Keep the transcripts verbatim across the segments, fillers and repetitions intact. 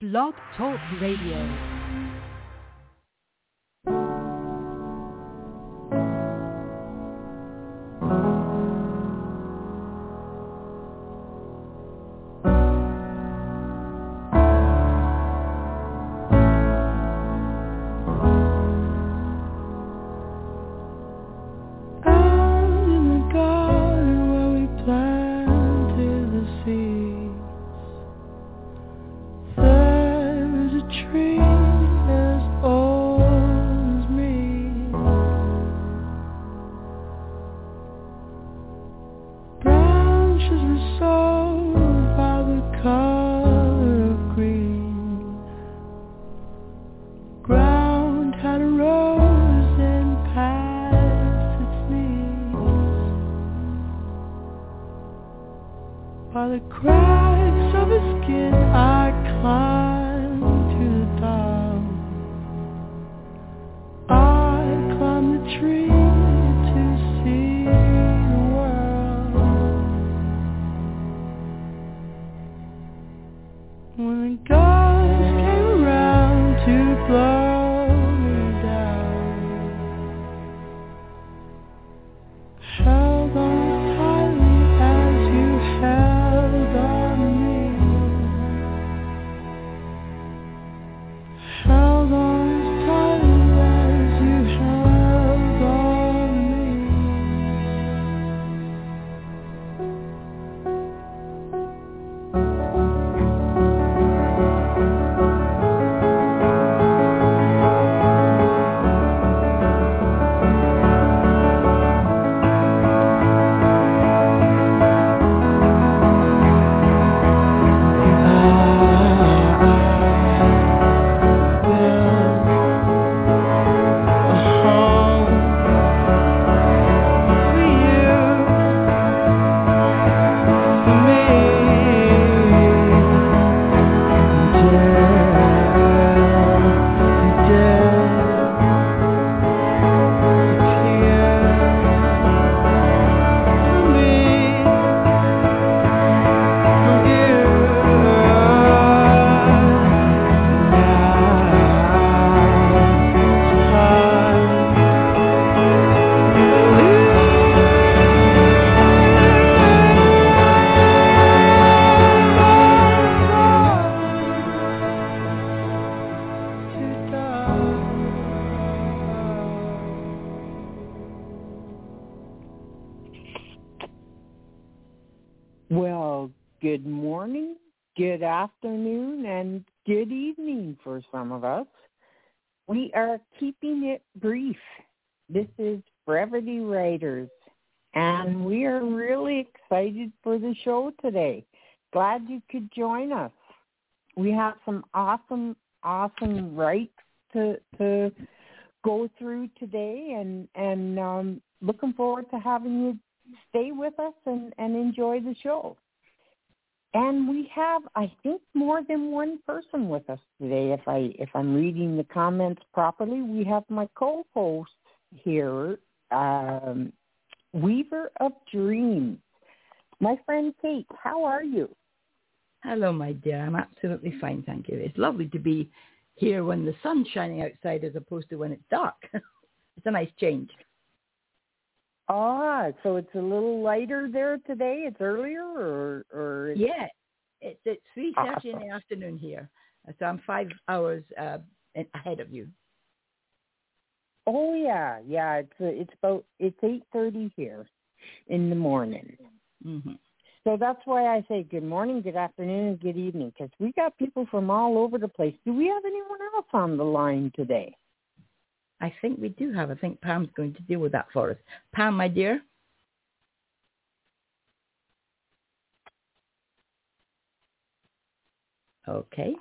Blog Talk Radio. We are keeping it brief. This is Brevity Writers, and we are really excited for the show today. Glad you could join us. We have some awesome, awesome rights to to go through today, and, and um, looking forward to having you stay with us and, and enjoy the show. And we have, I think, more than one person with us today. If I if I'm reading the comments properly, we have my co-host here, um, Weaver of Dreams. My friend Kate, how are you? Hello, my dear. I'm absolutely fine, thank you. It's lovely to be here when the sun's shining outside as opposed to when it's dark. It's a nice change. Ah, so it's a little lighter there today. It's earlier, or or it's... yeah, it's it's three thirty awesome. in the afternoon here, so I'm five hours uh, ahead of you. Oh yeah, yeah. It's uh, it's about it's eight thirty here in the morning. Mm-hmm. So that's why I say good morning, good afternoon, and good evening, because we got people from all over the place. Do we have anyone else on the line today? I think we do have. I think Pam's going to deal with that for us. Pam, my dear. Okay.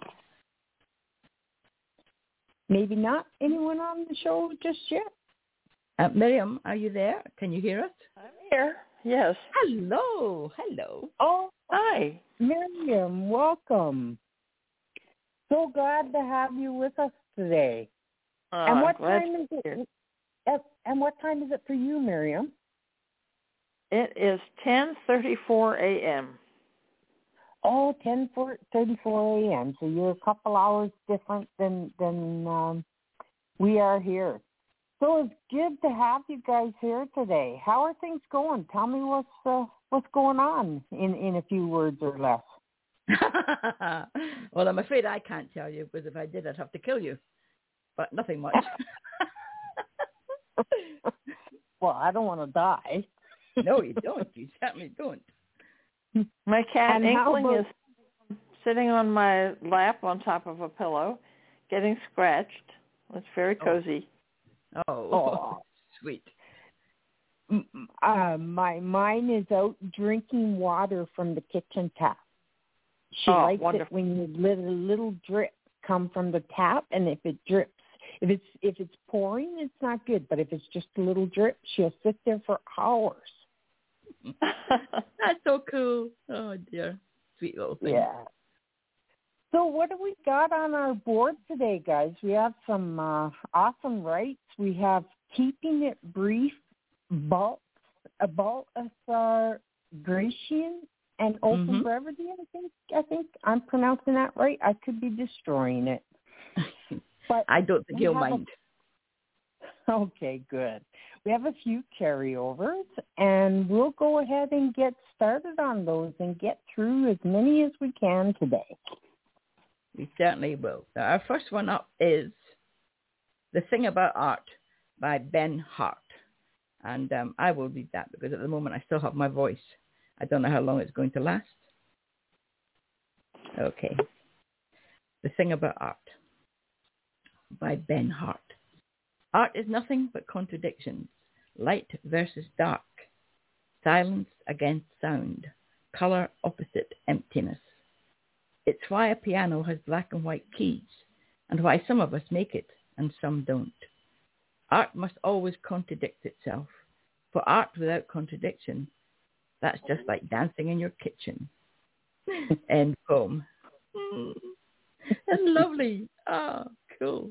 Maybe not anyone on the show just yet. Uh, Miriam, are you there? Can you hear us? I'm here. Yes. Hello. Hello. Oh, hi. Miriam, welcome. So glad to have you with us today. Uh, and what glad time is it? And what time is it for you, Miriam? It is ten thirty-four a.m. Oh, ten thirty-four a.m. So you're a couple hours different than than um, we are here. So it's good to have you guys here today. How are things going? Tell me what's uh, what's going on in, in a few words or less. Well, I'm afraid I can't tell you, because if I did, I'd have to kill you. But nothing much. Well, I don't want to die. No, you don't. You certainly don't. My cat And Inkling about- is sitting on my lap on top of a pillow, getting scratched. It's very cozy. Oh, Oh. Sweet. Uh, my mine is out drinking water from the kitchen tap. She Oh, likes wonderful. it when you let a little drip come from the tap, and if it drips, if it's if it's pouring, it's not good. But if it's just a little drip, she'll sit there for hours. That's so cool. Oh dear, sweet little thing. Yeah. So what do we got on our board today, guys? We have some uh, awesome rights. We have keeping it brief, bulk, a bulk of uh, Grecian and open Mhm. brevity. I think I think I'm pronouncing that right. I could be destroying it, but I don't think we he'll have a- mind. Okay, good. We have a few carryovers, and we'll go ahead and get started on those and get through as many as we can today. We certainly will. Now, our first one up is The Thing About Art by Ben Hart. And um, I will read that because at the moment I still have my voice. I don't know how long it's going to last. Okay. The Thing About Art by Ben Hart. Art is nothing but contradictions. Light versus dark. Silence against sound. Color opposite emptiness. It's why a piano has black and white keys, and why some of us make it and some don't. Art must always contradict itself. For art without contradiction, that's just like dancing in your kitchen. End poem. Mm. That's lovely. Ah, oh, cool.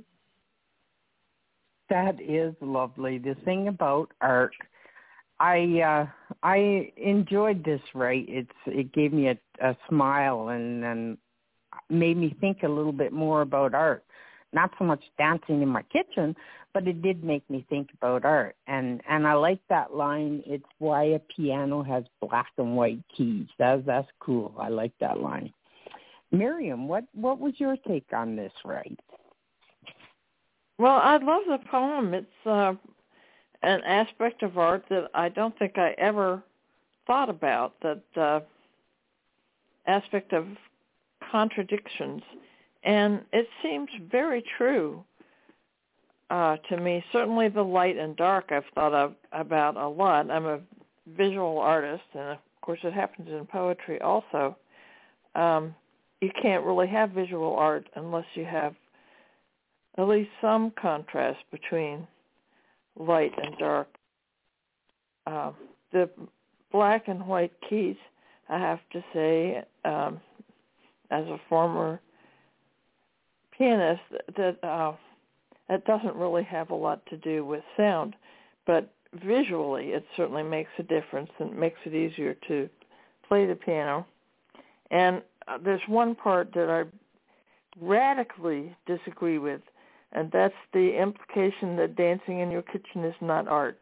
That is lovely. The thing about art, I uh, I enjoyed this. Right, it's it gave me a, a smile and and made me think a little bit more about art. Not so much dancing in my kitchen, but it did make me think about art. And and I like that line. It's why a piano has black and white keys. That's that's cool. I like that line. Miriam, what what was your take on this? Right. Well, I love the poem. It's uh, an aspect of art that I don't think I ever thought about, that uh, aspect of contradictions. And it seems very true uh, to me. Certainly the light and dark I've thought of, about a lot. I'm a visual artist, and of course it happens in poetry also. Um, you can't really have visual art unless you have at least some contrast between light and dark. Uh, the black and white keys, I have to say, um, as a former pianist, that uh, that doesn't really have a lot to do with sound, but visually it certainly makes a difference and makes it easier to play the piano. And uh, there's one part that I radically disagree with, and that's the implication that dancing in your kitchen is not art.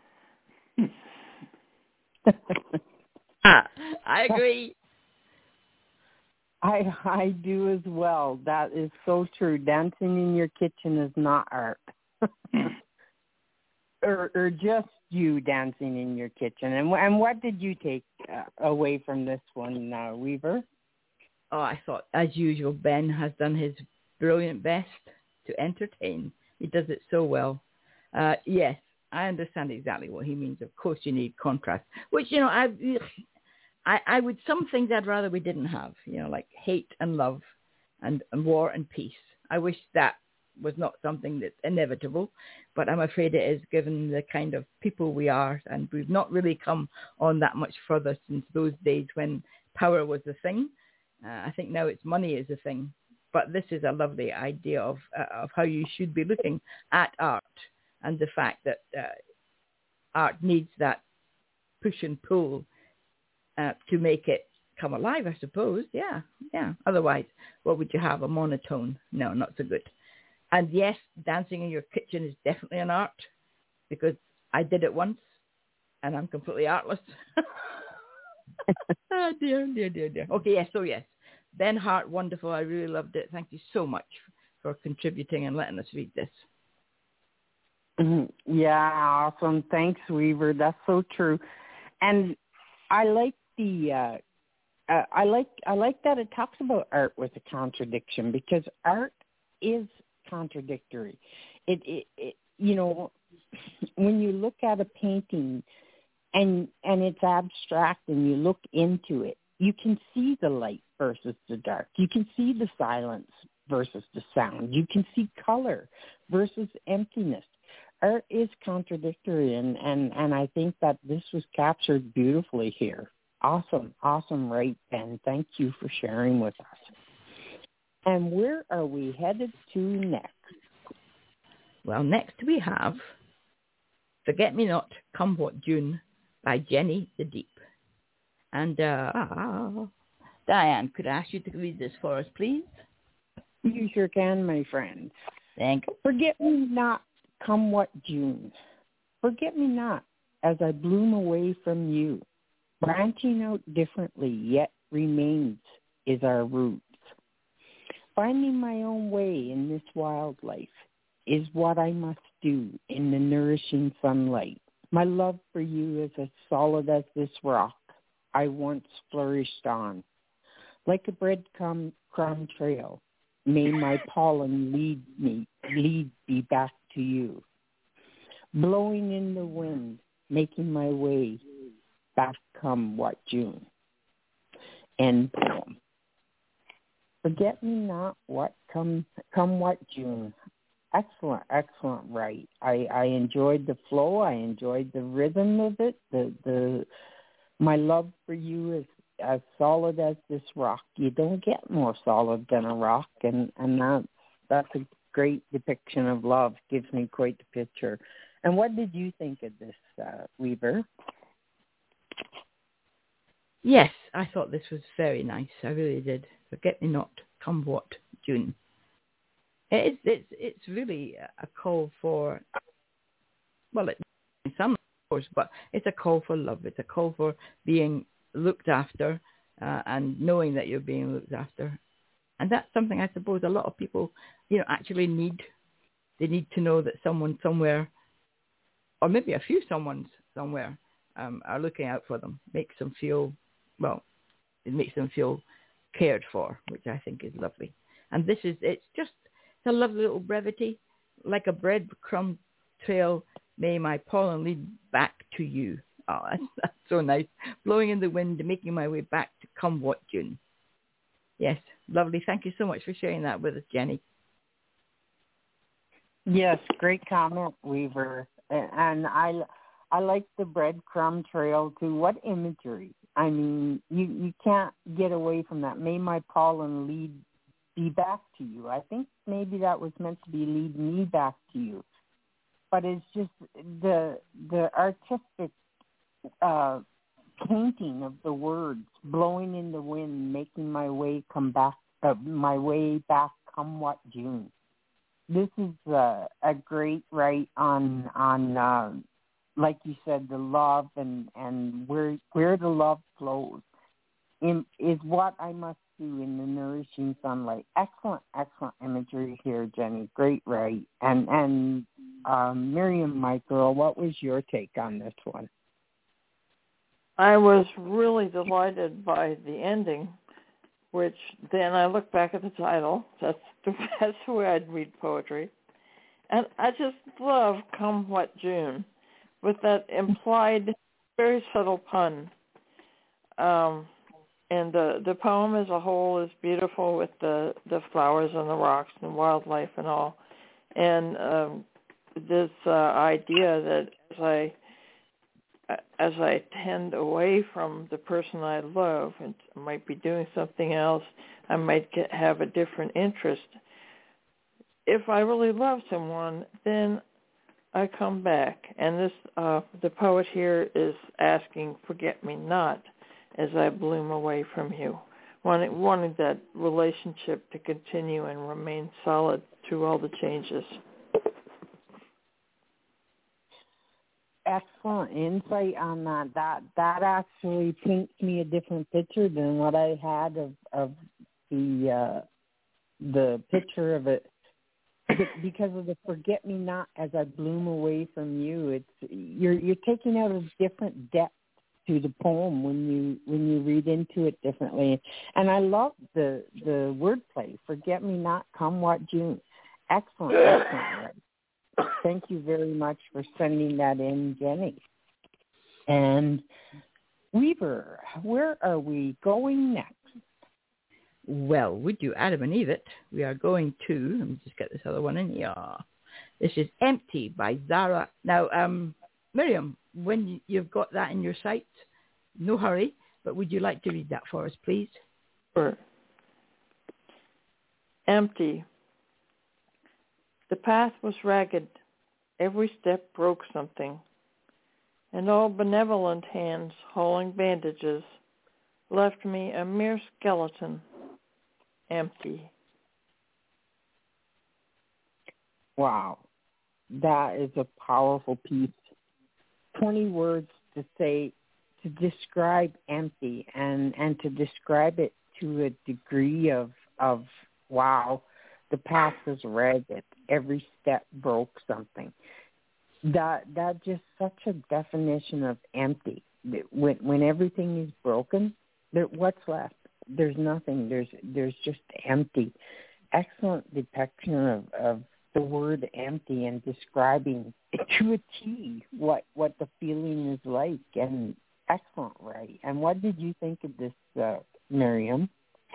I agree. I I do as well. That is so true. Dancing in your kitchen is not art. or or just you dancing in your kitchen. And and what did you take uh, away from this one, uh, Weaver? Oh, I thought, as usual, Ben has done his brilliant best to entertain. He does it so well. Uh, yes, I understand exactly what he means. Of course, you need contrast, which, you know, I, I, I would, some things I'd rather we didn't have, you know, like hate and love and, and war and peace. I wish that was not something that's inevitable, but I'm afraid it is, given the kind of people we are, and we've not really come on that much further since those days when power was the thing. Uh, I think now it's money is the thing. But this is a lovely idea of uh, of how you should be looking at art, and the fact that uh, art needs that push and pull uh, to make it come alive, I suppose. Yeah, yeah. Otherwise, what would you have? A monotone? No, not so good. And yes, dancing in your kitchen is definitely an art, because I did it once, and I'm completely artless. Oh, dear, dear, dear, dear. Okay, yes, so yes. Ben Hart, wonderful. I really loved it. Thank you so much for contributing and letting us read this. Yeah, awesome. Thanks, Weaver. That's so true. And I like the uh, uh, I like I like that it talks about art with a contradiction, because art is contradictory. It, it, it you know, when you look at a painting and and it's abstract and you look into it, you can see the light versus the dark. You can see the silence versus the sound. You can see color versus emptiness. Art is contradictory, and, and, and I think that this was captured beautifully here. Awesome, awesome, right, Ben? Thank you for sharing with us. And where are we headed to next? Well, next we have Forget Me Not, Come What June by Jenny the Deep. And uh, Diane, could I ask you to read this for us, please? You sure can, my friend. Thank you. Forget me not, come what June. Forget me not as I bloom away from you. Branching out differently, yet remains is our roots. Finding my own way in this wild life is what I must do in the nourishing sunlight. My love for you is as solid as this rock I once flourished on. Like a breadcrumb crumb trail, may my pollen lead me, lead me back to you. Blowing in the wind, making my way back come what June. End poem. Forget me not what come come what June. Excellent, excellent, right. I, I enjoyed the flow. I enjoyed the rhythm of it. The the my love for you is as solid as this rock. You don't get more solid than a rock, and, and that's that's a great depiction of love. Gives me quite the picture. And what did you think of this, uh, Weaver? Yes, I thought this was very nice. I really did. Forget me not, come what June. It's it's it's really a call for, well, it, in some of course, but it's a call for love. It's a call for being looked after uh, and knowing that you're being looked after, and that's something I suppose a lot of people, you know, actually need. They need to know that someone somewhere, or maybe a few someones somewhere, um, are looking out for them. Makes them feel, well, it makes them feel cared for, which I think is lovely. And this is, it's just a lovely little brevity, like a breadcrumb trail, may my pollen lead back to you. Oh, that's, that's so nice. Blowing in the wind, making my way back to come what June. Yes, lovely. Thank you so much for sharing that with us, Jenny. Yes, great comment, Weaver. And I, I like the breadcrumb trail too. What imagery! I mean, you, you can't get away from that. May my pollen lead be back to you. I think maybe that was meant to be lead me back to you. But it's just the the artistic uh, painting of the words, blowing in the wind, making my way come back, uh, my way back come what June. This is uh, a great write on on uh, like you said, the love and, and where where the love flows in, is what I must do in the nourishing sunlight. Excellent, excellent imagery here, Jenny. Great write. And and um, Miriam, my girl, what was your take on this one? I was really delighted by the ending, which then I look back at the title. That's the, that's the way I'd read poetry. And I just love Come What June, with that implied, very subtle pun. Um, and the, the poem as a whole is beautiful with the, the flowers and the rocks and wildlife and all. And um, this uh, idea that as I as I tend away from the person I love, and I might be doing something else, I might get, have a different interest. If I really love someone, then I come back. And this, uh, the poet here is asking, forget me not. as I bloom away from you. Wanting, wanting that relationship to continue and remain solid through all the changes. Excellent insight on that. That that actually paints me a different picture than what I had of of the uh, the picture of it. Because of the forget me not as I bloom away from you, it's you're you're taking out a different depth to the poem when you when you read into it differently. And I love the the wordplay. Forget me not, come what June. Excellent, excellent. Right. Thank you very much for sending that in, Jenny. And Weaver, where are we going next? Well, would you Adam and Eve it? We are going to, let me just get this other one in. Yeah. This is Empty by Zara. Now, um, Miriam, when you've got that in your sight, no hurry, but would you like to read that for us, please? Sure. Empty. The path was ragged. Every step broke something. And all benevolent hands hauling bandages left me a mere skeleton, empty. Wow. That is a powerful piece. twenty words to say, to describe empty and, and to describe it to a degree of, of, wow, the path was ragged. Every step broke something. That that just such a definition of empty. When when everything is broken, there, what's left? There's nothing. There's there's just empty. Excellent depiction of, of the word empty and describing to a T what what the feeling is like. And excellent, right? And what did you think of this, uh, Miriam?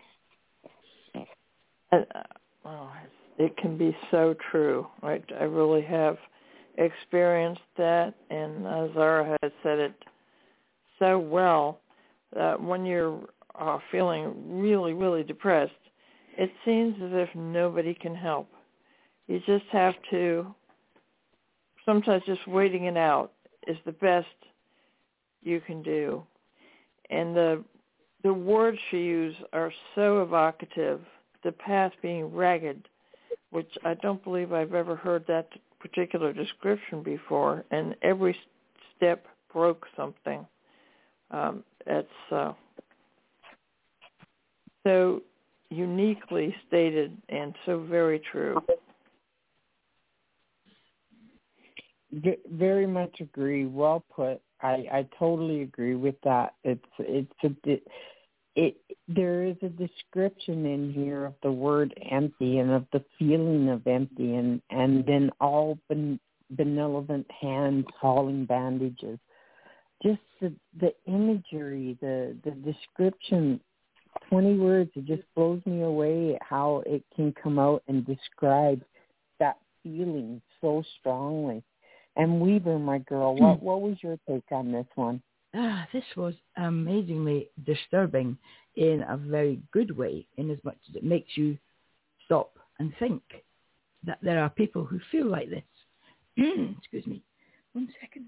Uh, oh, it can be so true. Right? I really have experienced that, and uh, Zara has said it so well, that when you're uh, feeling really, really depressed, it seems as if nobody can help. You just have to, sometimes just waiting it out is the best you can do. And the the words she used are so evocative, the path being ragged, which I don't believe I've ever heard that particular description before, and every step broke something. Um, it's uh, so uniquely stated and so very true. Very much agree. Well put. I, I totally agree with that. It's it's a it, it there is a description in here of the word empty and of the feeling of empty, and and then all ben, benevolent hands hauling bandages. Just the the imagery, the the description, twenty words. It just blows me away how it can come out and describe that feeling so strongly. And Weaver, my girl, what what was your take on this one? Ah, this was amazingly disturbing in a very good way, in as much as it makes you stop and think that there are people who feel like this. Excuse me. One second.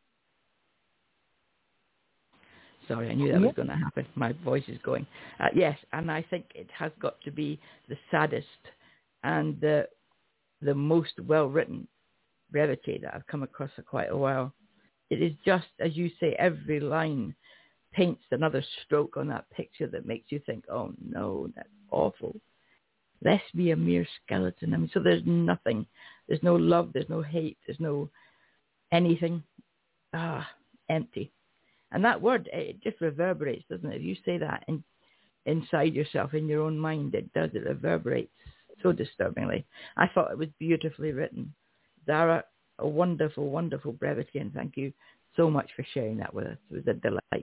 Sorry, I knew that was going to happen. My voice is going. Uh, yes, and I think it has got to be the saddest and the the most well-written brevity that I've come across for quite a while. It is just, as you say, every line paints another stroke on that picture that makes you think, oh no, that's awful. Less be a mere skeleton. I mean, so there's nothing. There's no love, there's no hate, there's no anything. Ah, empty. And that word, it just reverberates, doesn't it? If you say that in, inside yourself, in your own mind, it does, it reverberates so disturbingly. I thought it was beautifully written. Zara, a wonderful, wonderful brevity, and thank you so much for sharing that with us. It was a delight.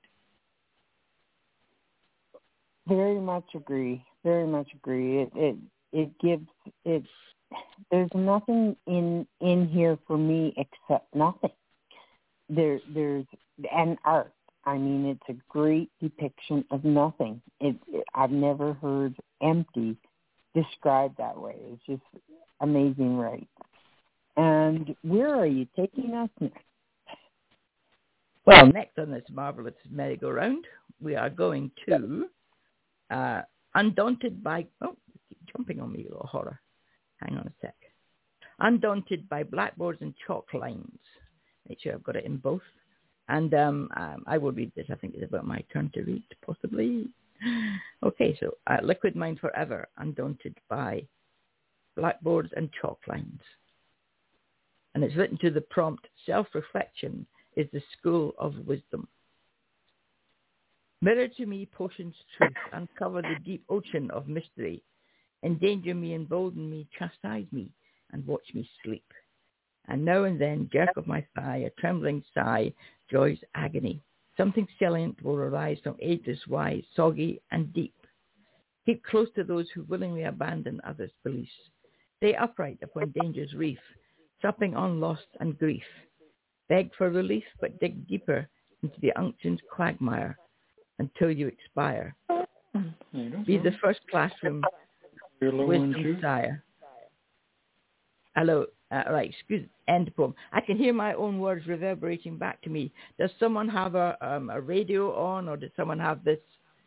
Very much agree. Very much agree. It it it gives it. There's nothing in in here for me except nothing. There there's an art. I mean, it's a great depiction of nothing. It, it I've never heard empty described that way. It's just amazing, right? And where are you taking us next? Well, next on this marvelous merry-go-round, we are going to uh, Undaunted by, oh, keep jumping on me, you little horror. Hang on a sec. Undaunted by Blackboards and Chalk Lines. Make sure I've got it in both. And um, um, I will read this. I think it's about my turn to read, possibly. Okay, so uh, Liquid Mind Forever, Undaunted by Blackboards and Chalk Lines. And it's written to the prompt, self-reflection is the school of wisdom. Mirror to me potion's truth, uncover the deep ocean of mystery. Endanger me, embolden me, chastise me, and watch me sleep. And now and then, jerk of my thigh, a trembling sigh, joy's agony. Something salient will arise from ageless wise, soggy and deep. Keep close to those who willingly abandon others' beliefs. Stay upright upon danger's reef, supping on loss and grief. Beg for relief, but dig deeper into the unction's quagmire until you expire. Be the first classroom wisdom sire. Hello, uh, right, excuse, end poem. I can hear my own words reverberating back to me. Does someone have a, um, a radio on, or does someone have this?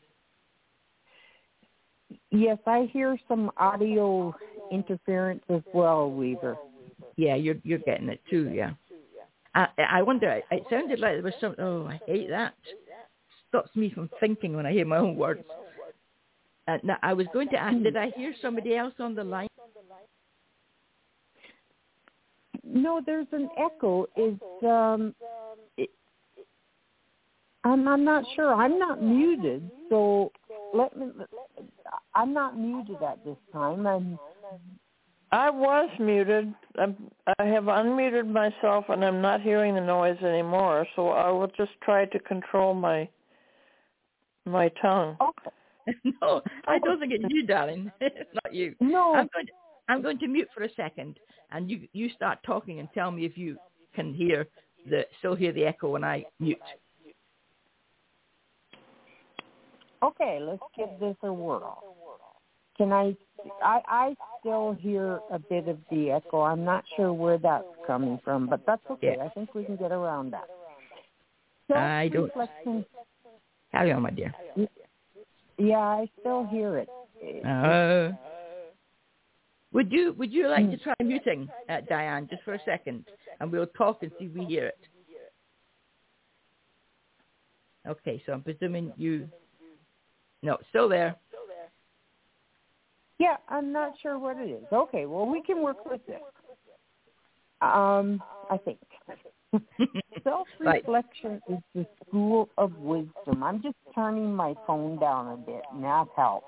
Yes, I hear some audio interference as well, Weaver. Yeah, you're you're getting it too, yeah. I, I wonder, it sounded like there was some, oh, I hate that. Stops me from thinking when I hear my own words. Uh, now, I was going to ask, did I hear somebody else on the line? No, there's an echo. Is um, it, I'm I'm not sure. I'm not muted, so let me. I'm not muted at this time. I'm. I was muted. I'm, I have unmuted myself, and I'm not hearing the noise anymore. So I will just try to control my my tongue. Okay. No, I don't think it's you, darling. It's not you. No. I'm going to, I'm going to mute for a second, and you you start talking and tell me if you can hear the still hear the echo when I mute. Okay, let's give this a whirl. Can I, I? I still hear a bit of the echo. I'm not sure where that's coming from, but that's okay. Yeah. I think we can get around that. I don't. Self-reflection. Carry on, my dear. Yeah, I still hear it. Uh, would you Would you like to try muting, uh, Diane, just for a second, and we'll talk and see if we hear it. Okay, so I'm presuming you. No, still there. Yeah, I'm not sure what it is. Okay, well, we can work with this. Um, I think. Self-reflection right. is the school of wisdom. I'm just turning my phone down a bit, and that helps.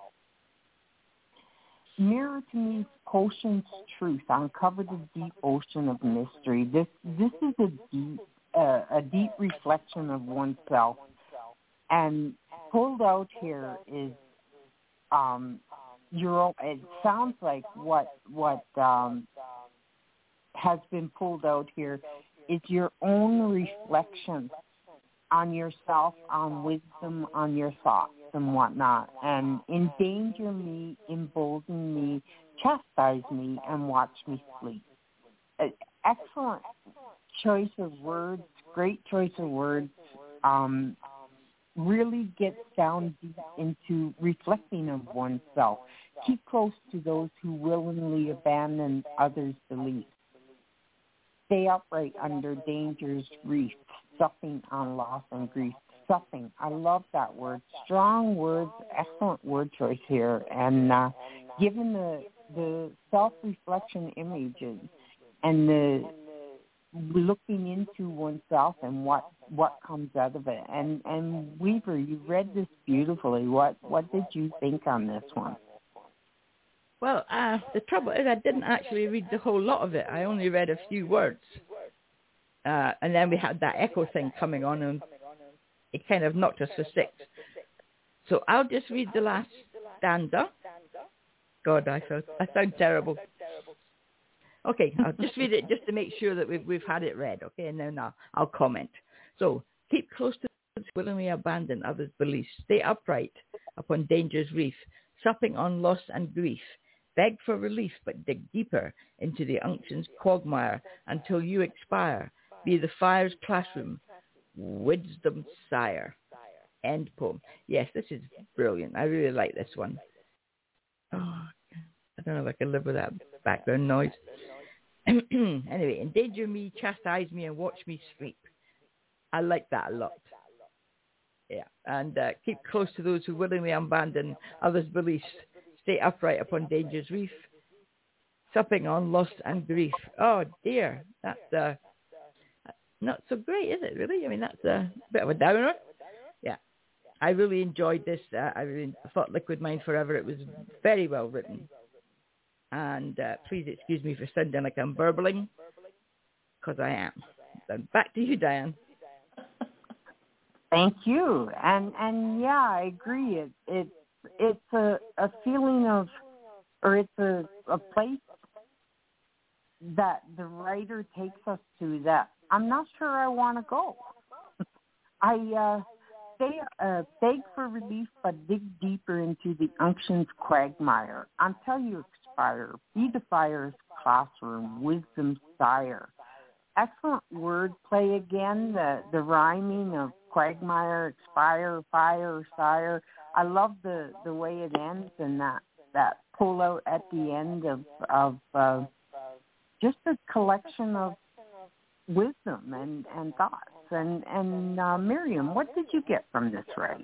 Mirror to me potion's truth. Uncover the deep ocean of mystery. This this is a deep uh, a deep reflection of oneself, and pulled out here is um your own, it sounds like what what um has been pulled out here is your own reflection on yourself, on wisdom, on your thoughts and whatnot, and endanger me, embolden me, chastise me, and watch me sleep. Uh, excellent choice of words, great choice of words. Um, really gets down deep into reflecting of oneself. Keep close to those who willingly abandon others' beliefs. Stay upright under danger's reef, supping on loss and grief. Supping, I love that word. Strong words, excellent word choice here. And uh, given the the self-reflection images and the looking into oneself and what, what comes out of it. And and Weaver, you read this beautifully. What what did you think on this one? Well, uh, the trouble is I didn't actually read the whole lot of it. I only read a few words. Uh, and then we had that echo thing coming on, and it kind of knocked us for six. So I'll just read the last stanza. God, I feel, I sound terrible. Okay, I'll just read it just to make sure that we've, we've had it read, okay? And then I'll, I'll comment. So, keep close to those who willingly abandon others' beliefs. Stay upright upon danger's reef, supping on loss and grief. Beg for relief, but dig deeper into the unction's quagmire until you expire. Be the fire's classroom, wisdom's sire. end poem. Yes, this is brilliant. I really like this one. Oh, I don't know if I can live with that background noise. Anyway, endanger me, chastise me, and watch me sleep. I like that a lot. Yeah, and uh, keep close to those who willingly abandon others' beliefs. Stay upright upon danger's reef, supping on loss and grief. Oh dear, that's uh, not so great, is it? Really? I mean, that's a bit of a downer. Yeah, I really enjoyed this. Uh, I really thought Liquid Mind Forever. It was very well written. And uh, please excuse me for sounding like I'm burbling, because I am. Then back to you, Diane. Thank you. And and yeah, I agree. It it it's a, a feeling of, or it's a, a place that the writer takes us to that I'm not sure I want to go. I uh, stay, uh, beg for relief, but dig deeper into the unction's quagmire. Until you expire, be the fire's classroom, wisdom's sire. Excellent word play again, the, the rhyming of quagmire, expire, fire, sire. I love the, the way it ends and that, that pull out at the end of, of uh, just a collection of wisdom and, and thoughts. And, and uh, Miriam, what did you get from this right?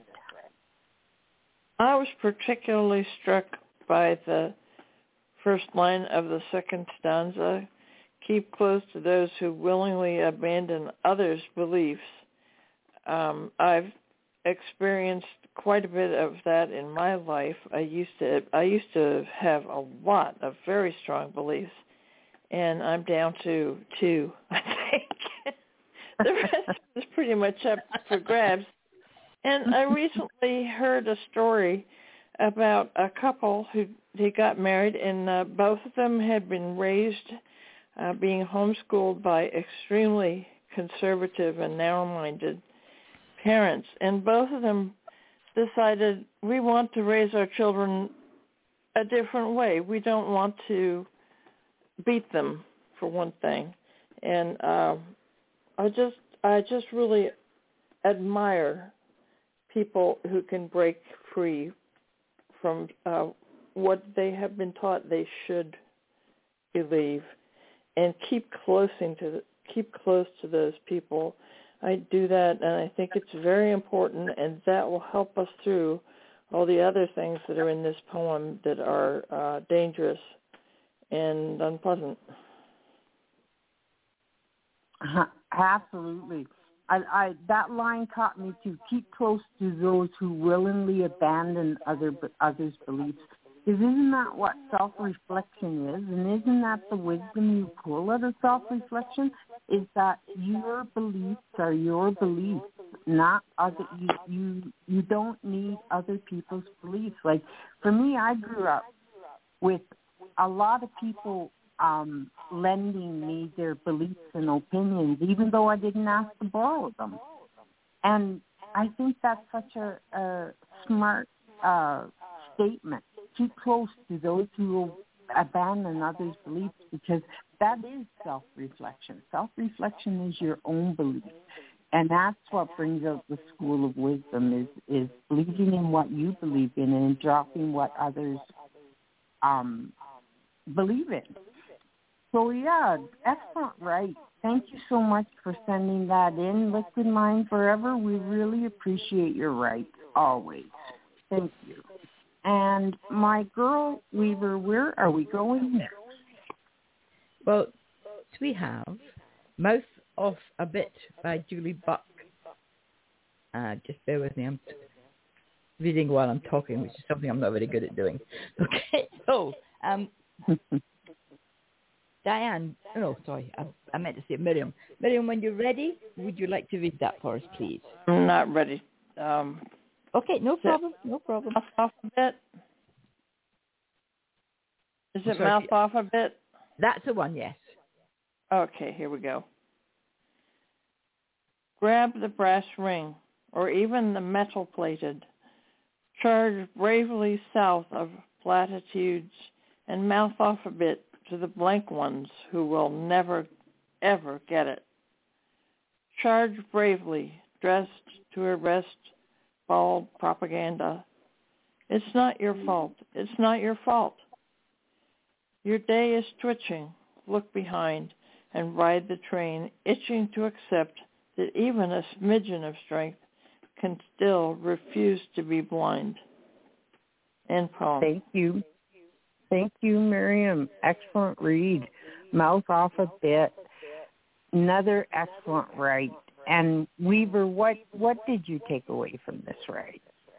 I was particularly struck by the first line of the second stanza. Keep close to those who willingly abandon others' beliefs. Um, I've experienced quite a bit of that in my life. I used to I used to have a lot of very strong beliefs, and I'm down to two, I think. The rest is pretty much up for grabs. And I recently heard a story about a couple who they got married, and uh, both of them had been raised uh, being homeschooled by extremely conservative and narrow-minded parents. And both of them decided, we want to raise our children a different way. We don't want to beat them, for one thing. And uh, I just, I just really admire people who can break free from uh, what they have been taught they should believe, and keep close to the, keep close to those people. I do that, and I think it's very important, and that will help us through all the other things that are in this poem that are uh, dangerous and unpleasant. Uh, absolutely. I, I, that line caught me too. Keep close to those who willingly abandon other others' beliefs. Because isn't that what self-reflection is? And isn't that the wisdom you pull out of self-reflection? Is that your beliefs are your beliefs, not other. You you you don't need other people's beliefs. Like for me, I grew up with a lot of people um, lending me their beliefs and opinions, even though I didn't ask to borrow them. And I think that's such a, a smart uh, statement. Keep close to those who will abandon others' beliefs, because that is self-reflection. Self-reflection is your own belief. And that's what brings out the school of wisdom, is, is believing in what you believe in and dropping what others um, believe in. So, yeah, excellent, right. Thank you so much for sending that in. Liquid Mind Forever, we really appreciate your right, always. Thank you. And my girl, Weaver, where are we going next? Well, we have Mouth Off a Bit by Julie Buck. Uh, just bear with me. I'm t- reading while I'm talking, which is something I'm not very good at doing. Okay, so... Um, Diane, no, sorry, I, I meant to say Miriam. Miriam, when you're ready, would you like to read that for us, please? I'm not ready. Um, okay, no problem, no problem. Mouth off a bit? Is it sorry, mouth off a bit? That's the one, yes. Okay, here we go. Grab the brass ring, or even the metal-plated. Charge bravely south of platitudes, and mouth off a bit to the blank ones who will never, ever get it. Charge bravely, dressed to arrest bald propaganda. It's not your fault. It's not your fault. Your day is twitching. Look behind and ride the train, itching to accept that even a smidgen of strength can still refuse to be blind. End poem. Thank you. Thank you, Miriam. Excellent read. Mouth off a bit. Another excellent write. And Weaver, what, what did you take away from this write?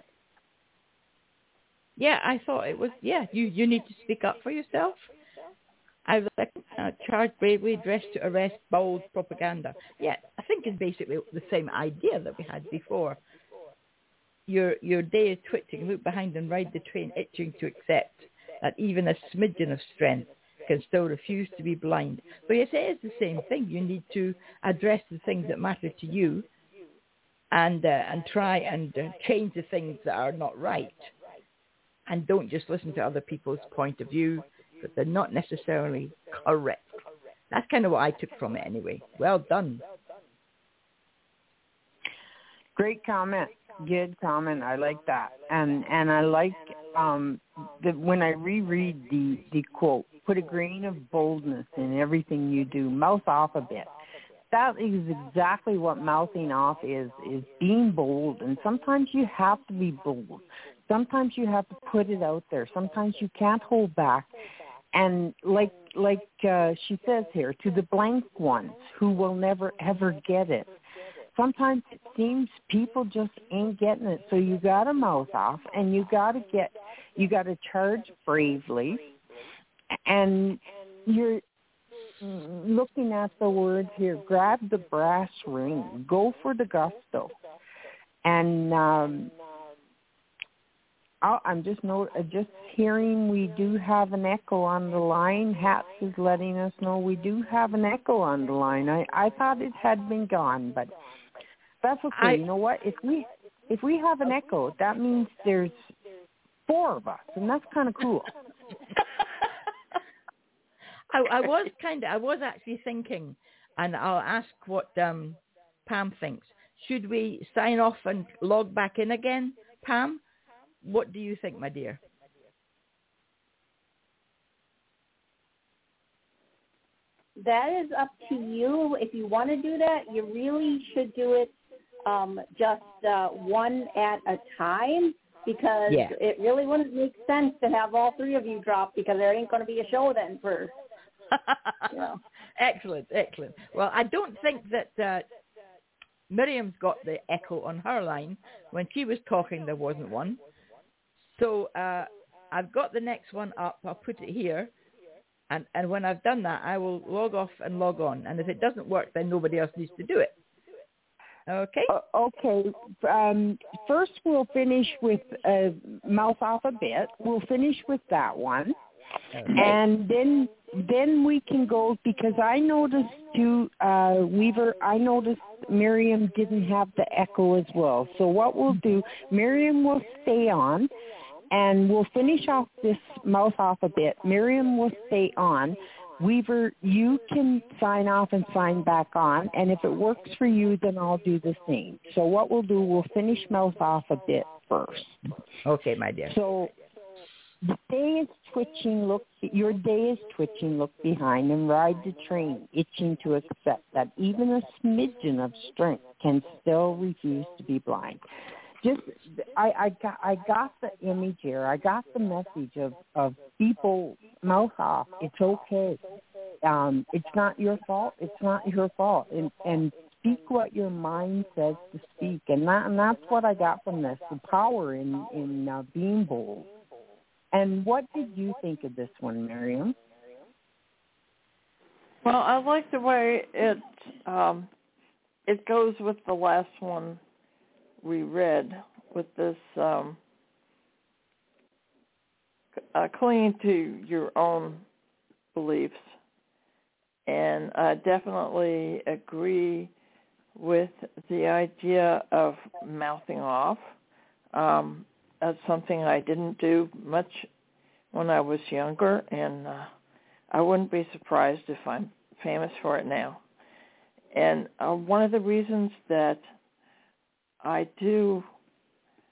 Yeah, I thought it was, yeah, you, you need to speak up for yourself. I was like, uh, charge bravely, dressed to arrest, bold propaganda. Yeah, I think it's basically the same idea that we had before. Your your day is twitching, look behind and ride the train, itching to accept that even a smidgen of strength can still refuse to be blind. So yes, it is the same thing. You need to address the things that matter to you and uh, and try and uh, change the things that are not right. And don't just listen to other people's point of view, because they're not necessarily correct. That's kind of what I took from it anyway. Well done. Great comment. Good comment. I like that. And and I like um, the, when I reread the, the quote, put a grain of boldness in everything you do. Mouth off a bit. That is exactly what mouthing off is, is being bold. And sometimes you have to be bold. Sometimes you have to put it out there. Sometimes you can't hold back. And like like uh, she says here, to the blank ones who will never ever get it. Sometimes it seems people just ain't getting it. So you got to mouth off, and you got to get, you got to charge bravely. And you're looking at the words here, grab the brass ring, go for the gusto. And um, Oh, I'm just no, just hearing we do have an echo on the line. Hats is letting us know we do have an echo on the line. I, I thought it had been gone, but that's okay. I, you know what? If we if we have an echo, that means there's four of us, and that's kind of cool. I, I was kind of, I was actually thinking, and I'll ask what um, Pam thinks. Should we sign off and log back in again, Pam? What do you think, my dear? That is up to you. If you want to do that, you really should do it um, just uh, one at a time, because yeah. It really wouldn't make sense to have all three of you drop, because there ain't going to be a show then for, you know. Excellent, excellent. Well, I don't think that uh, Miriam's got the echo on her line. When she was talking, there wasn't one. So uh, I've got the next one up. I'll put it here. And, and when I've done that, I will log off and log on. And if it doesn't work, then nobody else needs to do it. Okay? Uh, okay. Um, first, we'll finish with uh, mouth off a bit. We'll finish with that one. Okay. And then then we can go, because I noticed too, uh, Weaver, I noticed Miriam didn't have the echo as well. So what we'll do, Miriam will stay on, and we'll finish off this mouth off a bit. Miriam will stay on. Weaver, you can sign off and sign back on, and if it works for you, then I'll do the same. So what we'll do, we'll finish mouth off a bit first. Okay, my dear. So the day is twitching, look, your day is twitching, look behind, and ride the train, itching to accept that even a smidgen of strength can still refuse to be blind. Just, I, I got, I got the image here. I got the message of, of people mouth off. It's okay. Um, it's not your fault. It's not your fault. And, and speak what your mind says to speak. And that, and that's what I got from this, the power in, in uh, being bold. And what did you think of this one, Miriam? Well, I like the way it um, it goes with the last one we read, with this um, uh, clinging to your own beliefs. And I definitely agree with the idea of mouthing off. Um, that's something I didn't do much when I was younger, and uh, I wouldn't be surprised if I'm famous for it now. And uh, one of the reasons that I do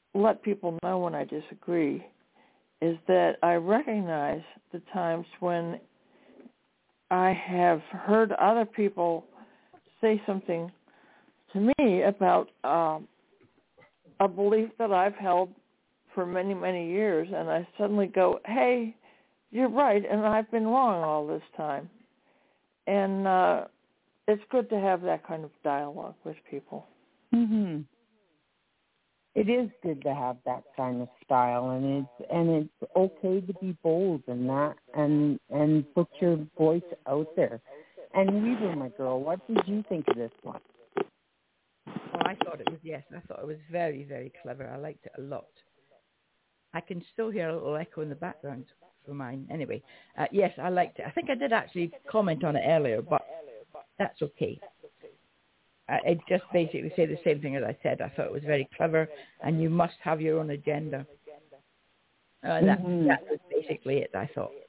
let people know when I disagree is that I recognize the times when I have heard other people say something to me about um, a belief that I've held for many, many years, and I suddenly go, hey, you're right, and I've been wrong all this time. And uh, it's good to have that kind of dialogue with people. Mhm. It is good to have that kind of style, and it's and it's okay to be bold in that, and and put your voice out there. And Weaver, my girl, what did you think of this one? Well, I thought it was, yes, I thought it was very, very clever. I liked it a lot. I can still hear a little echo in the background for mine. Anyway, uh, yes, I liked it. I think I did actually comment on it earlier, but that's okay. I, I just basically say the same thing as I said. I thought it was very clever, and you must have your own agenda. Uh, that, Mm-hmm. that was basically it, I thought.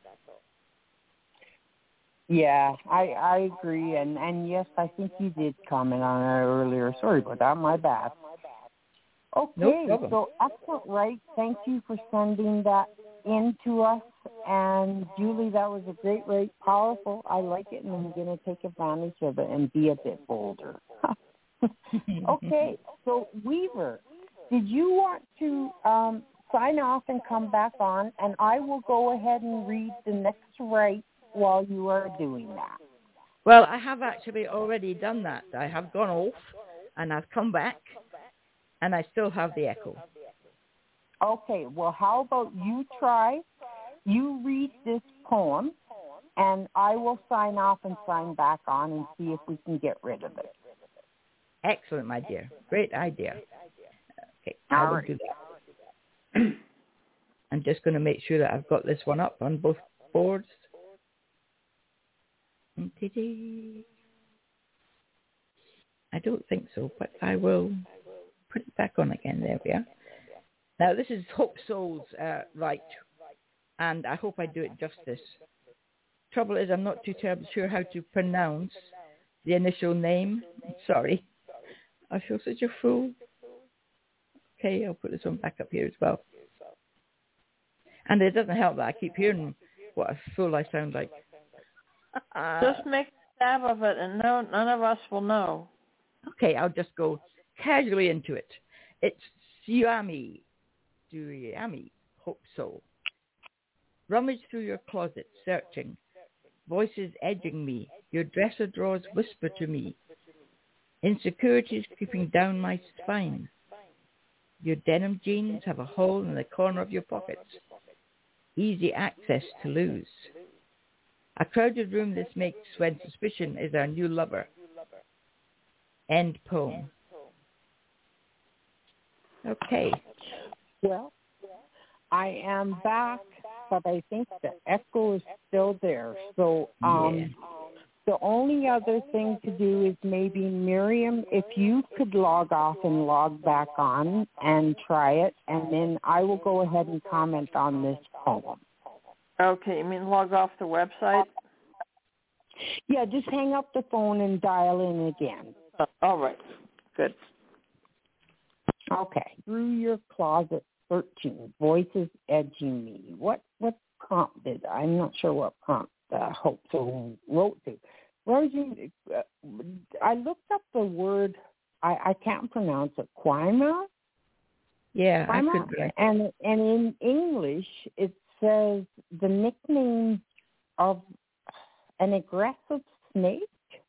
Yeah, I I agree, and and yes, I think you did comment on it earlier. Sorry about that, my bad. Okay, No problem. So excellent, right? Thank you for sending that in to us, and Julie, that was a great, great, powerful. I like it, and I'm going to take advantage of it and be a bit bolder. Okay, so Weaver, did you want to um, sign off and come back on, and I will go ahead and read the next right while you are doing that. Well, I have actually already done that. I have gone off, and I've come back, and I still have the echo. Okay, well, how about you try, you read this poem, and I will sign off and sign back on and see if we can get rid of it. Excellent, my dear. Great idea. Okay, I All will right. do that. I'm just going to make sure that I've got this one up on both boards. I don't think so, but I will put it back on again. There we are. Now, this is Hope Soul's uh, right, and I hope I do it justice. Trouble is, I'm not too terribly sure how to pronounce the initial name. Sorry. I feel such a fool. Okay, I'll put this one back up here as well. And it doesn't help that I keep hearing what a fool I sound like. Just make a stab of it, and no, none of us will know. Okay, I'll just go casually into it. It's Siami, Duyami, Hope Soul. Rummage through your closet, searching. Voices edging me. Your dresser drawers whisper to me. Insecurities creeping down my spine. Your denim jeans have a hole in the corner of your pockets. Easy access to lose. A crowded room this makes when suspicion is our new lover. End poem. Okay. Well, I am back, but I think the echo is still there. So um, Yeah. the only other thing to do is maybe, Miriam, if you could log off and log back on and try it, and then I will go ahead and comment on this poem. Okay, you mean log off the website? Yeah, just hang up the phone and dial in again. Uh, all right, good. Okay. Through your closet searching, voices edging me. What what prompted? I'm not sure what prompt uh, Hope So wrote to. Rosie, uh, I looked up the word. I, I can't pronounce it. Quima. Yeah, Quima? I could write. And and in English it says the nickname of an aggressive snake,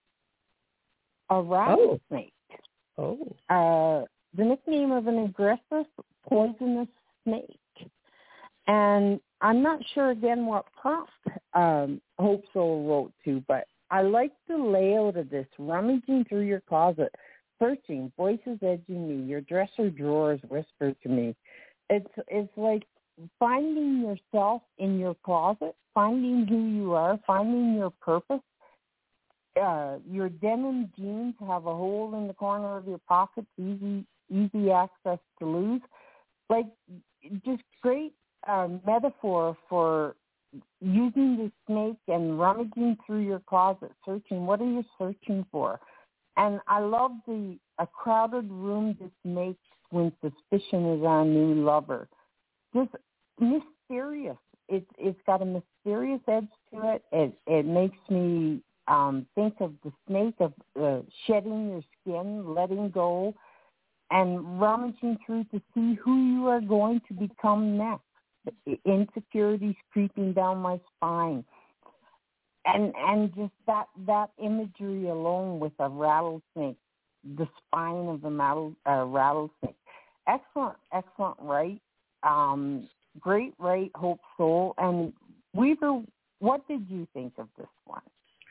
a rattlesnake. Oh. Uh, the nickname of an aggressive, poisonous snake. And I'm not sure, again, what prompt um, Hope Soul wrote to, but I like the layout of this, rummaging through your closet, searching, voices edging me, your dresser drawers whisper to me. It's it's like finding yourself in your closet, finding who you are, finding your purpose. Uh, your denim jeans have a hole in the corner of your pocket, easy easy access to lose. Like, just great uh, metaphor for using the snake and rummaging through your closet, searching. What are you searching for? And I love the a crowded room this makes when suspicion is our new lover. Just mysterious. It's it's got a mysterious edge to it. It it makes me um, think of the snake of uh, shedding your skin, letting go, and rummaging through to see who you are going to become next. Insecurities creeping down my spine, and and just that that imagery alone with a rattlesnake, the spine of the rattle, uh, rattlesnake. Excellent, excellent, right? Um, great, right, Hope Soul. And Weaver, what did you think of this one?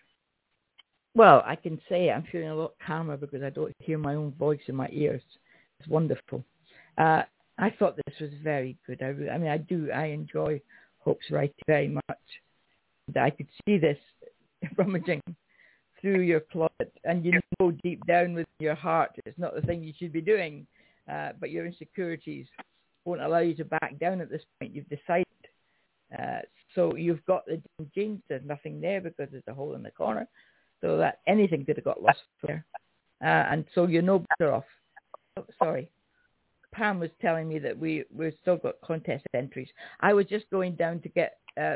Well, I can say I'm feeling a lot calmer because I don't hear my own voice in my ears. It's wonderful. Uh, I thought this was very good. I, I mean, I do. I enjoy Hope's writing very much. I could see this rummaging through your plot, and you know deep down within your heart it's not the thing you should be doing, uh, but your insecurities won't allow you to back down at this point. You've decided. Uh, so you've got the jeans. There's nothing there because there's a hole in the corner, so that anything could have got lost there. Uh, and so you're no better off. Oh, sorry. Pam was telling me that we, we've still got contest entries. I was just going down to get uh,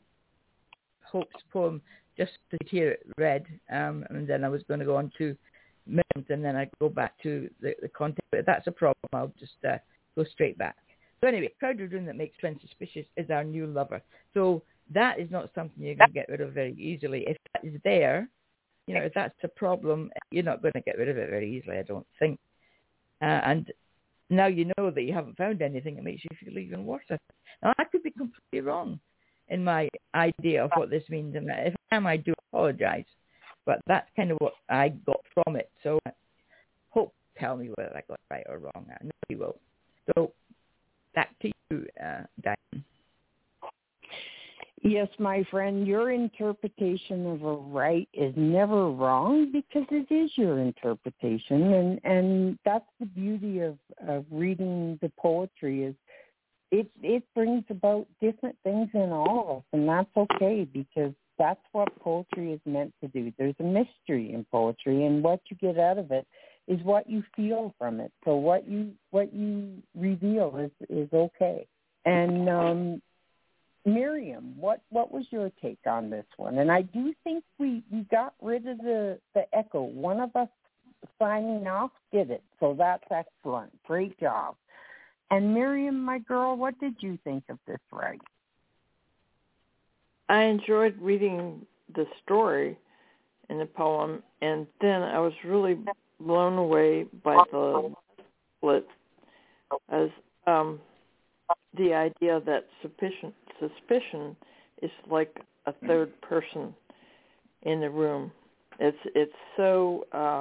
Hope's poem just to hear it read, um, and then I was going to go on to Miriam's, and then I'd go back to the, the content. But if that's a problem, I'll just uh, go straight back. So anyway, crowded room that makes friends suspicious is our new lover. So that is not something you're going to get rid of very easily. If that is there, you know, if that's a problem, you're not going to get rid of it very easily, I don't think. Uh, and now you know that you haven't found anything that makes you feel even worse. Now, I could be completely wrong in my idea of what this means. And if I am, I do apologize. But that's kind of what I got from it. So Hope tell me whether I got it right or wrong. I know you will. So back to you, uh, Diane. Yes, my friend, your interpretation of a right is never wrong because it is your interpretation, and, and that's the beauty of, of reading the poetry is it it brings about different things in all of us, and that's okay because that's what poetry is meant to do. There's a mystery in poetry, and what you get out of it is what you feel from it. So what you what you reveal is, is okay. And um Miriam, what, what was your take on this one? And I do think we, we got rid of the, the echo. One of us signing off did it, so that's excellent. Great job. And Miriam, my girl, what did you think of this right? I enjoyed reading the story in the poem, and then I was really blown away by the split as um, the idea that suspicion suspicion is like a third person in the room. It's it's so uh,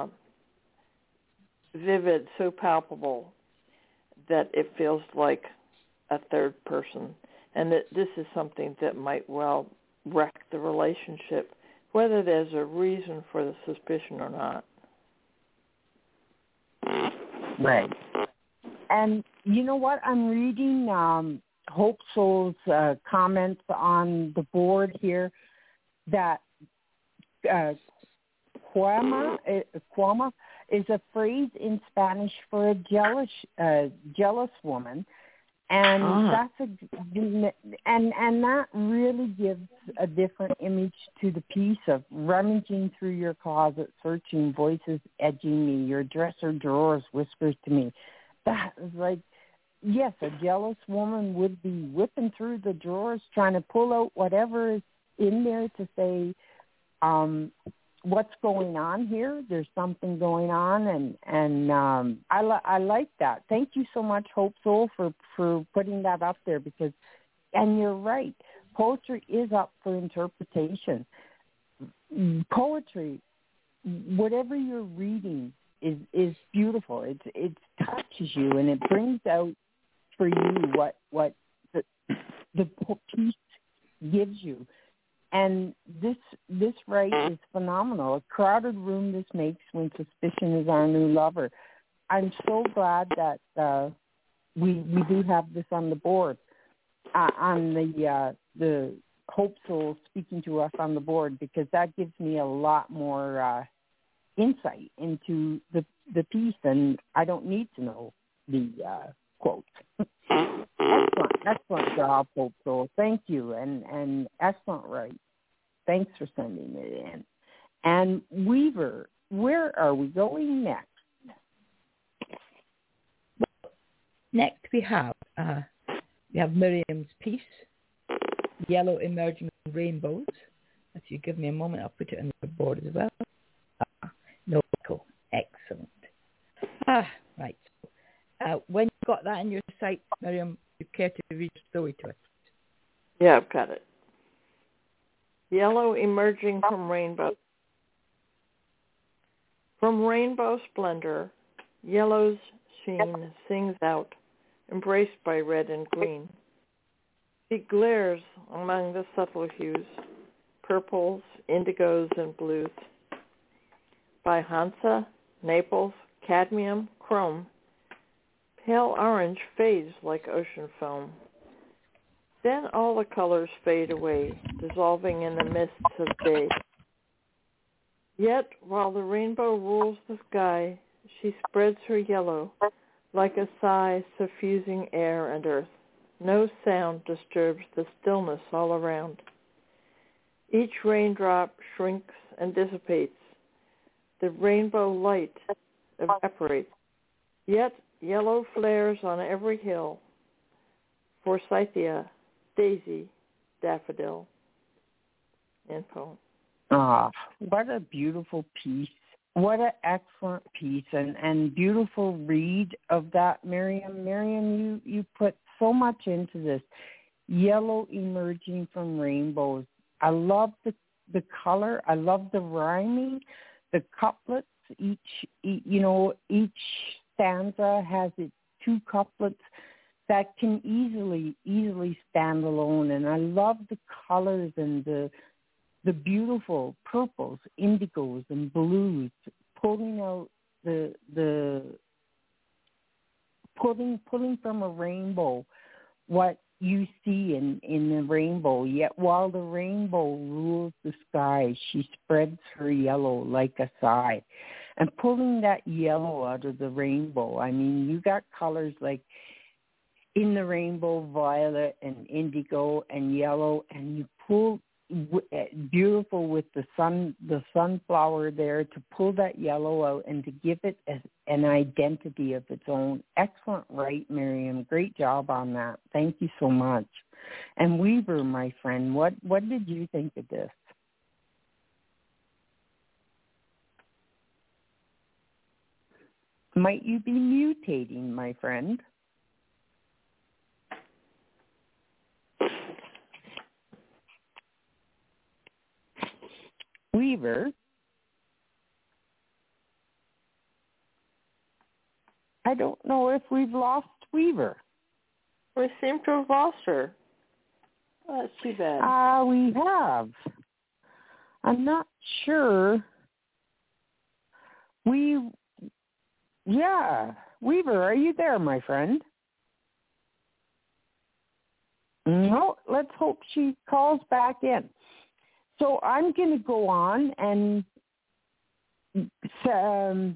vivid, so palpable that it feels like a third person, and that this is something that might well wreck the relationship, whether there's a reason for the suspicion or not. Right. And you know what? I'm reading um, Hope Soul's uh, comments on the board here that uh, cuama, uh, cuama is a phrase in Spanish for a jealous uh, jealous woman, and uh-huh. that's a and and that really gives a different image to the piece of rummaging through your closet, searching, voices edging me, your dresser drawers whispers to me. That is like, yes, a jealous woman would be whipping through the drawers trying to pull out whatever is in there to say, um, what's going on here? There's something going on, and and um, I li- I like that. Thank you so much, Hope Soul, for for putting that up there because, and you're right, poetry is up for interpretation. Poetry, whatever you're reading, is is beautiful. It it touches you and it brings out for you what what the the piece gives you. And this this right is phenomenal. A crowded room this makes when suspicion is our new lover. I'm so glad that uh, we we do have this on the board, uh, on the uh, the Hope Soul speaking to us on the board, because that gives me a lot more uh, insight into the the piece, and I don't need to know the uh, quote. excellent, excellent job, Hope Soul. Thank you, and and excellent right. Thanks for sending it in. And Weaver, where are we going next? Next we have uh, we have Miriam's piece, Yellow Emerging Rainbows. If you give me a moment, I'll put it on the board as well. Ah, no echo. Excellent. Ah, right. Uh, when you got that in your sight, Miriam, you care to read the story to us? Yeah, I've got it. Yellow emerging from rainbow. From rainbow splendor, yellow's sheen sings out, embraced by red and green. She glares among the subtle hues, purples, indigos, and blues. By Hansa, Naples, cadmium, chrome, pale orange fades like ocean foam. Then all the colors fade away, dissolving in the mists of day. Yet, while the rainbow rules the sky, she spreads her yellow like a sigh suffusing air and earth. No sound disturbs the stillness all around. Each raindrop shrinks and dissipates. The rainbow light evaporates. Yet yellow flares on every hill. Forsythia, daisy, daffodil. End poem. Ah, what a beautiful piece. What an excellent piece and, and beautiful read of that, Miriam. Miriam, you, you put so much into this. Yellow emerging from rainbows. I love the the color. I love the rhyming, the couplets. Each, you know, each stanza has its two couplets that can easily, easily stand alone. And I love the colors and the the beautiful purples, indigos, and blues, pulling out the the pulling pulling from a rainbow what you see in, in the rainbow. Yet while the rainbow rules the sky, she spreads her yellow like a sigh. And pulling that yellow out of the rainbow, I mean, you got colors like in the rainbow, violet and indigo and yellow, and you pull beautiful with the sun, the sunflower there, to pull that yellow out and to give it as an identity of its own. Excellent, right, Miriam? Great job on that. Thank you so much. And Weaver, my friend, what what did you think of this? Might you be mutating, my friend? Weaver? I don't know if we've lost Weaver. We seem to have lost her. Oh, that's too bad. Ah, uh, we have. I'm not sure. We, yeah. Weaver, are you there, my friend? No, let's hope she calls back in. So I'm going to go on and um,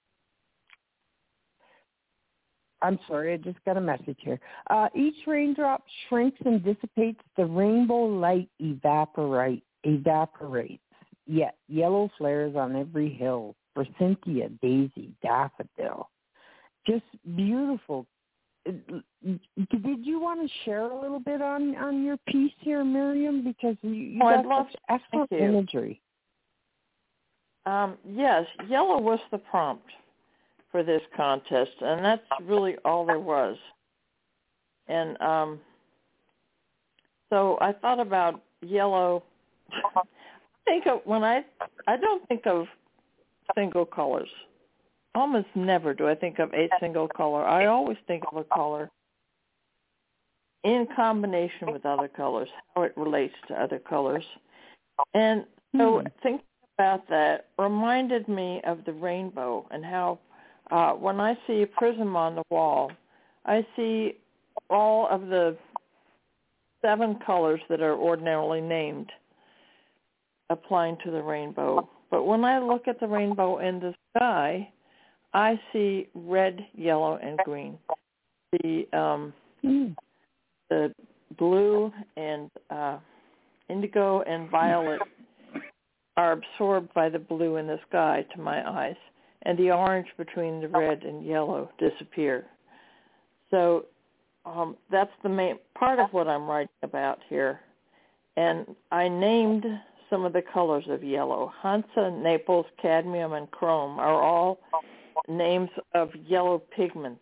I'm sorry, I just got a message here. Uh, each raindrop shrinks and dissipates. The rainbow light evaporate, evaporates. Yet yellow flares on every hill. Forsythia, daisy, daffodil. Just beautiful. Did you want to share a little bit on, on your piece here, Miriam? Because you, you oh, got such excellent you. imagery. Um, yes, yellow was the prompt for this contest, and that's really all there was. And um, so I thought about yellow. I think of when I I don't think of single colors. Almost never do I think of a single color. I always think of a color in combination with other colors, how it relates to other colors. And so hmm. thinking about that reminded me of the rainbow and how uh, when I see a prism on the wall, I see all of the seven colors that are ordinarily named applying to the rainbow. But when I look at the rainbow in the sky, I see red, yellow, and green. The um, mm. the blue and uh, indigo and violet are absorbed by the blue in the sky to my eyes, and the orange between the red and yellow disappear. So um, that's the main part of what I'm writing about here. And I named some of the colors of yellow. Hansa, Naples, cadmium, and chrome are all names of yellow pigments.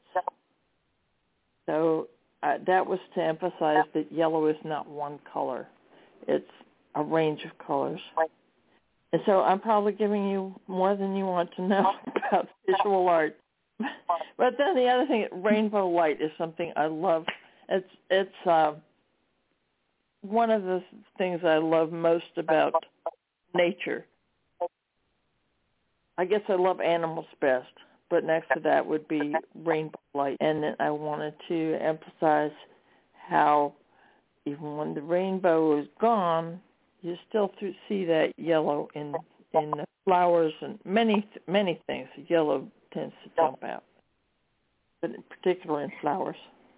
So uh, that was to emphasize that yellow is not one color. It's a range of colors. And so I'm probably giving you more than you want to know about visual art. But then the other thing, rainbow light is something I love. It's it's uh, one of the things I love most about nature. I guess I love animals best, but next to that would be rainbow light. And then I wanted to emphasize how even when the rainbow is gone, you still see that yellow in in the flowers and many many things. Yellow tends to jump out, but particularly in flowers.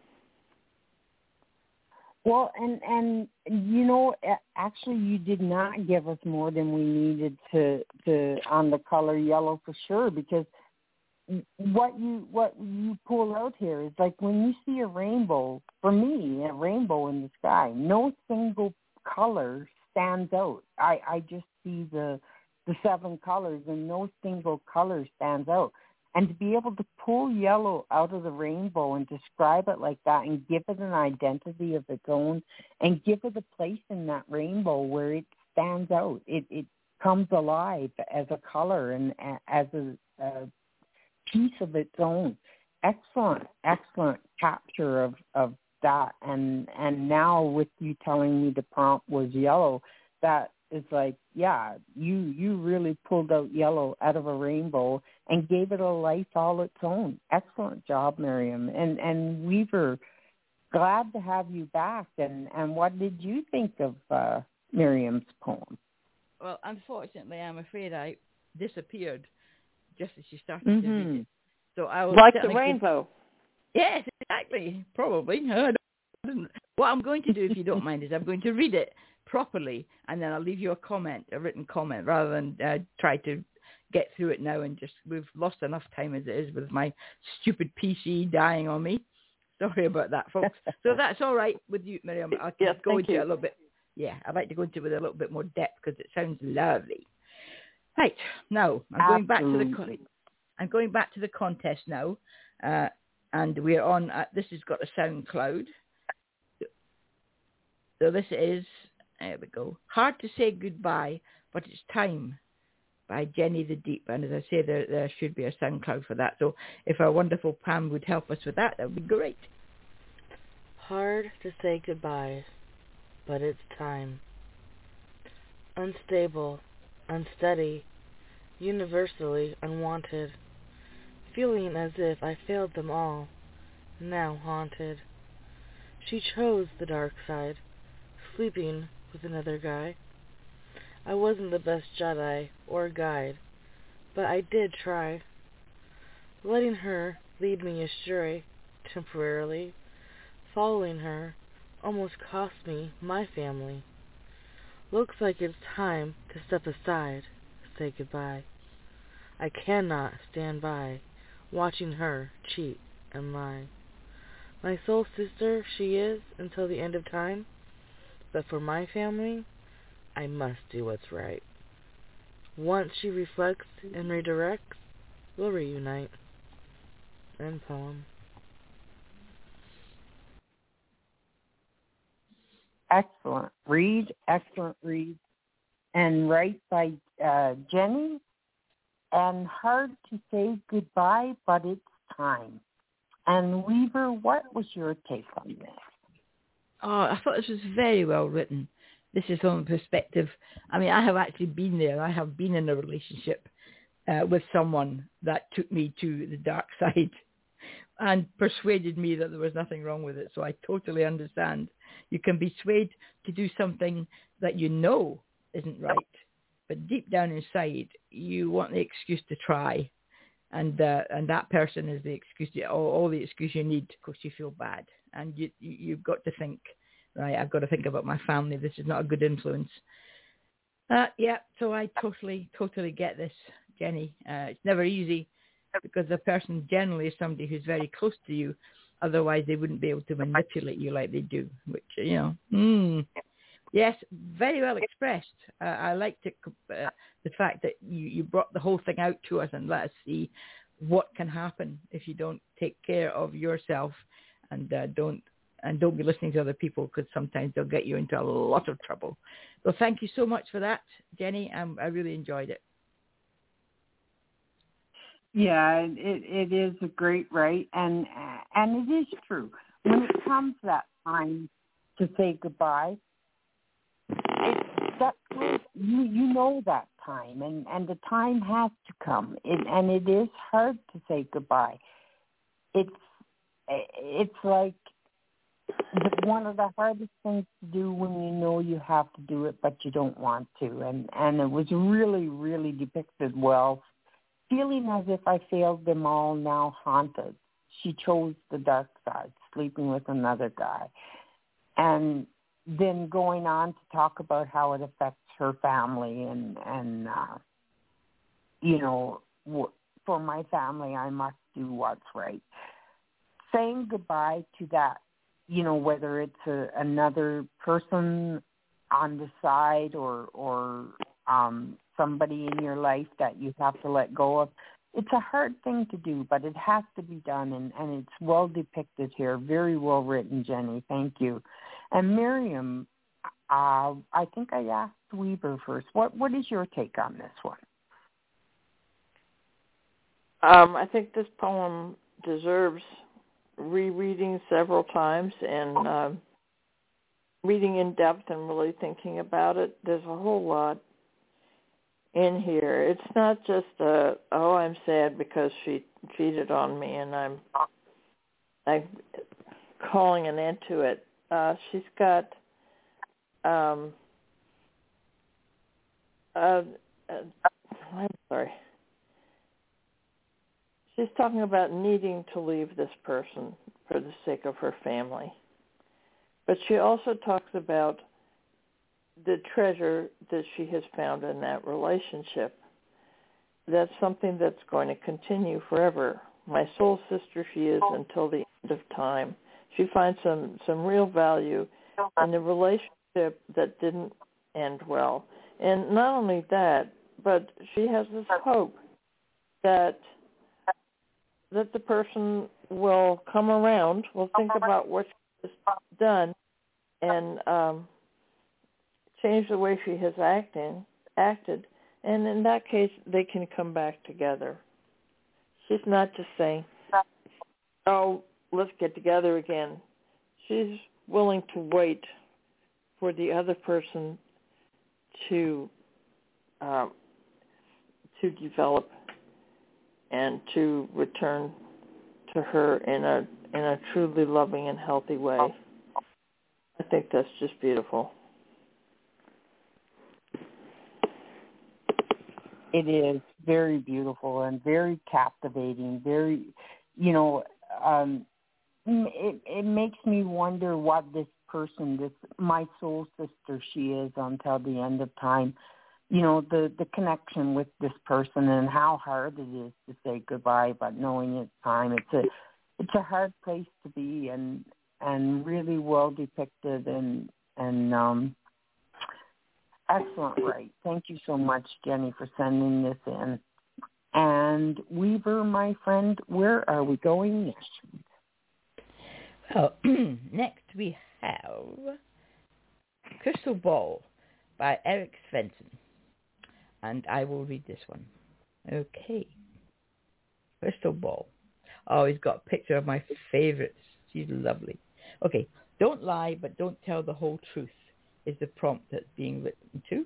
Well, and and you know, actually, you did not give us more than we needed to to on the color yellow for sure, because what you what you pull out here is like when you see a rainbow. For me, a rainbow in the sky, no single color stands out. I, I just see the the seven colors, and no single color stands out. And to be able to pull yellow out of the rainbow and describe it like that and give it an identity of its own and give it a place in that rainbow where it stands out, it, it comes alive as a color and as a, a piece of its own. Excellent, excellent capture of, of that. And, and now with you telling me the prompt was yellow, that is like, yeah, you you really pulled out yellow out of a rainbow and gave it a life all its own. Excellent job, Miriam. And and Weaver, glad to have you back. And, and what did you think of uh, Miriam's poem? Well, unfortunately, I'm afraid I disappeared just as she started mm-hmm. to read it. So I was like the rainbow. Give... Yes, exactly. Probably. I don't... What I'm going to do, if you don't mind, is I'm going to read it properly, and then I'll leave you a comment, a written comment, rather than uh, try to get through it now and just, we've lost enough time as it is with my stupid P C dying on me. Sorry about that, folks. So that's all right with you, Miriam. I'll yes, go into you. it a little bit. Yeah, I'd like to go into it with a little bit more depth because it sounds lovely. Right, now, I'm going Absolutely. back to the I'm going back to the contest now, uh, and we're on, uh, this has got a SoundCloud. So this is, there we go, Hard to Say Goodbye, But It's Time by Jenny the Deep. And as I say, there, there should be a SoundCloud for that. So if our wonderful Pam would help us with that, that would be great. Hard to say goodbye, but it's time. Unstable, unsteady, universally unwanted, feeling as if I failed them all, now haunted. She chose the dark side, sleeping with another guy. I wasn't the best Jedi or guide, but I did try. Letting her lead me astray, temporarily, following her, almost cost me my family. Looks like it's time to step aside, say goodbye. I cannot stand by, watching her cheat and lie. My soul sister she is until the end of time, but for my family, I must do what's right. Once she reflects and redirects, we'll reunite. End poem. Excellent read, excellent read. And right by uh, Jenny. And Hard to Say Goodbye, But It's Time. And Weaver, what was your take on this? Oh, I thought this was very well written. This is from a perspective, I mean, I have actually been there. I have been in a relationship uh, with someone that took me to the dark side and persuaded me that there was nothing wrong with it. So I totally understand. You can be swayed to do something that you know isn't right, but deep down inside, you want the excuse to try. And uh, and that person is the excuse, all, all the excuse you need because you feel bad. And you, you, you've got to think, right, I've got to think about my family. This is not a good influence. Uh, yeah, so I totally, totally get this, Jenny. Uh, it's never easy because the person generally is somebody who's very close to you. Otherwise, they wouldn't be able to manipulate you like they do, which, you know, mm. Yes, very well expressed. Uh, I liked it, uh, the fact that you, you brought the whole thing out to us and let us see what can happen if you don't take care of yourself and uh, don't and don't be listening to other people, because sometimes they'll get you into a lot of trouble. So thank you so much for that, Jenny. Um, I really enjoyed it. Yeah, it, it is a great right, and and it is true. When it comes that time to say goodbye, it, that time, you you know that time, and, and the time has to come, it, and it is hard to say goodbye. It's it's like one of the hardest things to do when you know you have to do it, but you don't want to, and and it was really really depicted well. Feeling as if I failed them all, now haunted. She chose the dark side, sleeping with another guy. And then going on to talk about how it affects her family and, and uh, you know, for my family, I must do what's right. Saying goodbye to that, you know, whether it's a, another person on the side or, or um, somebody in your life that you have to let go of. It's a hard thing to do, but it has to be done, and, and it's well depicted here. Very well written, Jenny. Thank you. And Miriam, uh, I think I asked Weaver first. What What is your take on this one? Um, I think this poem deserves rereading several times and uh, reading in depth and really thinking about it. There's a whole lot in here. It's not just a, oh, I'm sad because she cheated on me and I'm I'm calling an end to it. Uh, she's got um, uh, uh, I'm sorry. She's talking about needing to leave this person for the sake of her family. But she also talks about the treasure that she has found in that relationship. That's something that's going to continue forever. My soul sister she is until the end of time. She finds some, some real value in the relationship that didn't end well. And not only that, but she has this hope that that the person will come around, will think about what she has done, and um, change the way she has acting, acted, and in that case, they can come back together. She's not just saying, oh, let's get together again. She's willing to wait for the other person to um, to develop and to return to her in a in a truly loving and healthy way. I think that's just beautiful. It is very beautiful and very captivating. Very, you know, um, it it makes me wonder what this person, this my soul sister, she is until the end of time. You know, the, the connection with this person and how hard it is to say goodbye, but knowing it's time. It's a it's a hard place to be, and and really well depicted and and um, excellent. Right. Thank you so much, Jenny, for sending this in. And Weaver, my friend, where are we going next? Well, next we have Crystal Ball by Eric Svensson. And I will read this one. Okay. Crystal Ball. Oh, he's got a picture of my favorites. She's lovely. Okay. Don't lie, but don't tell the whole truth is the prompt that's being written to.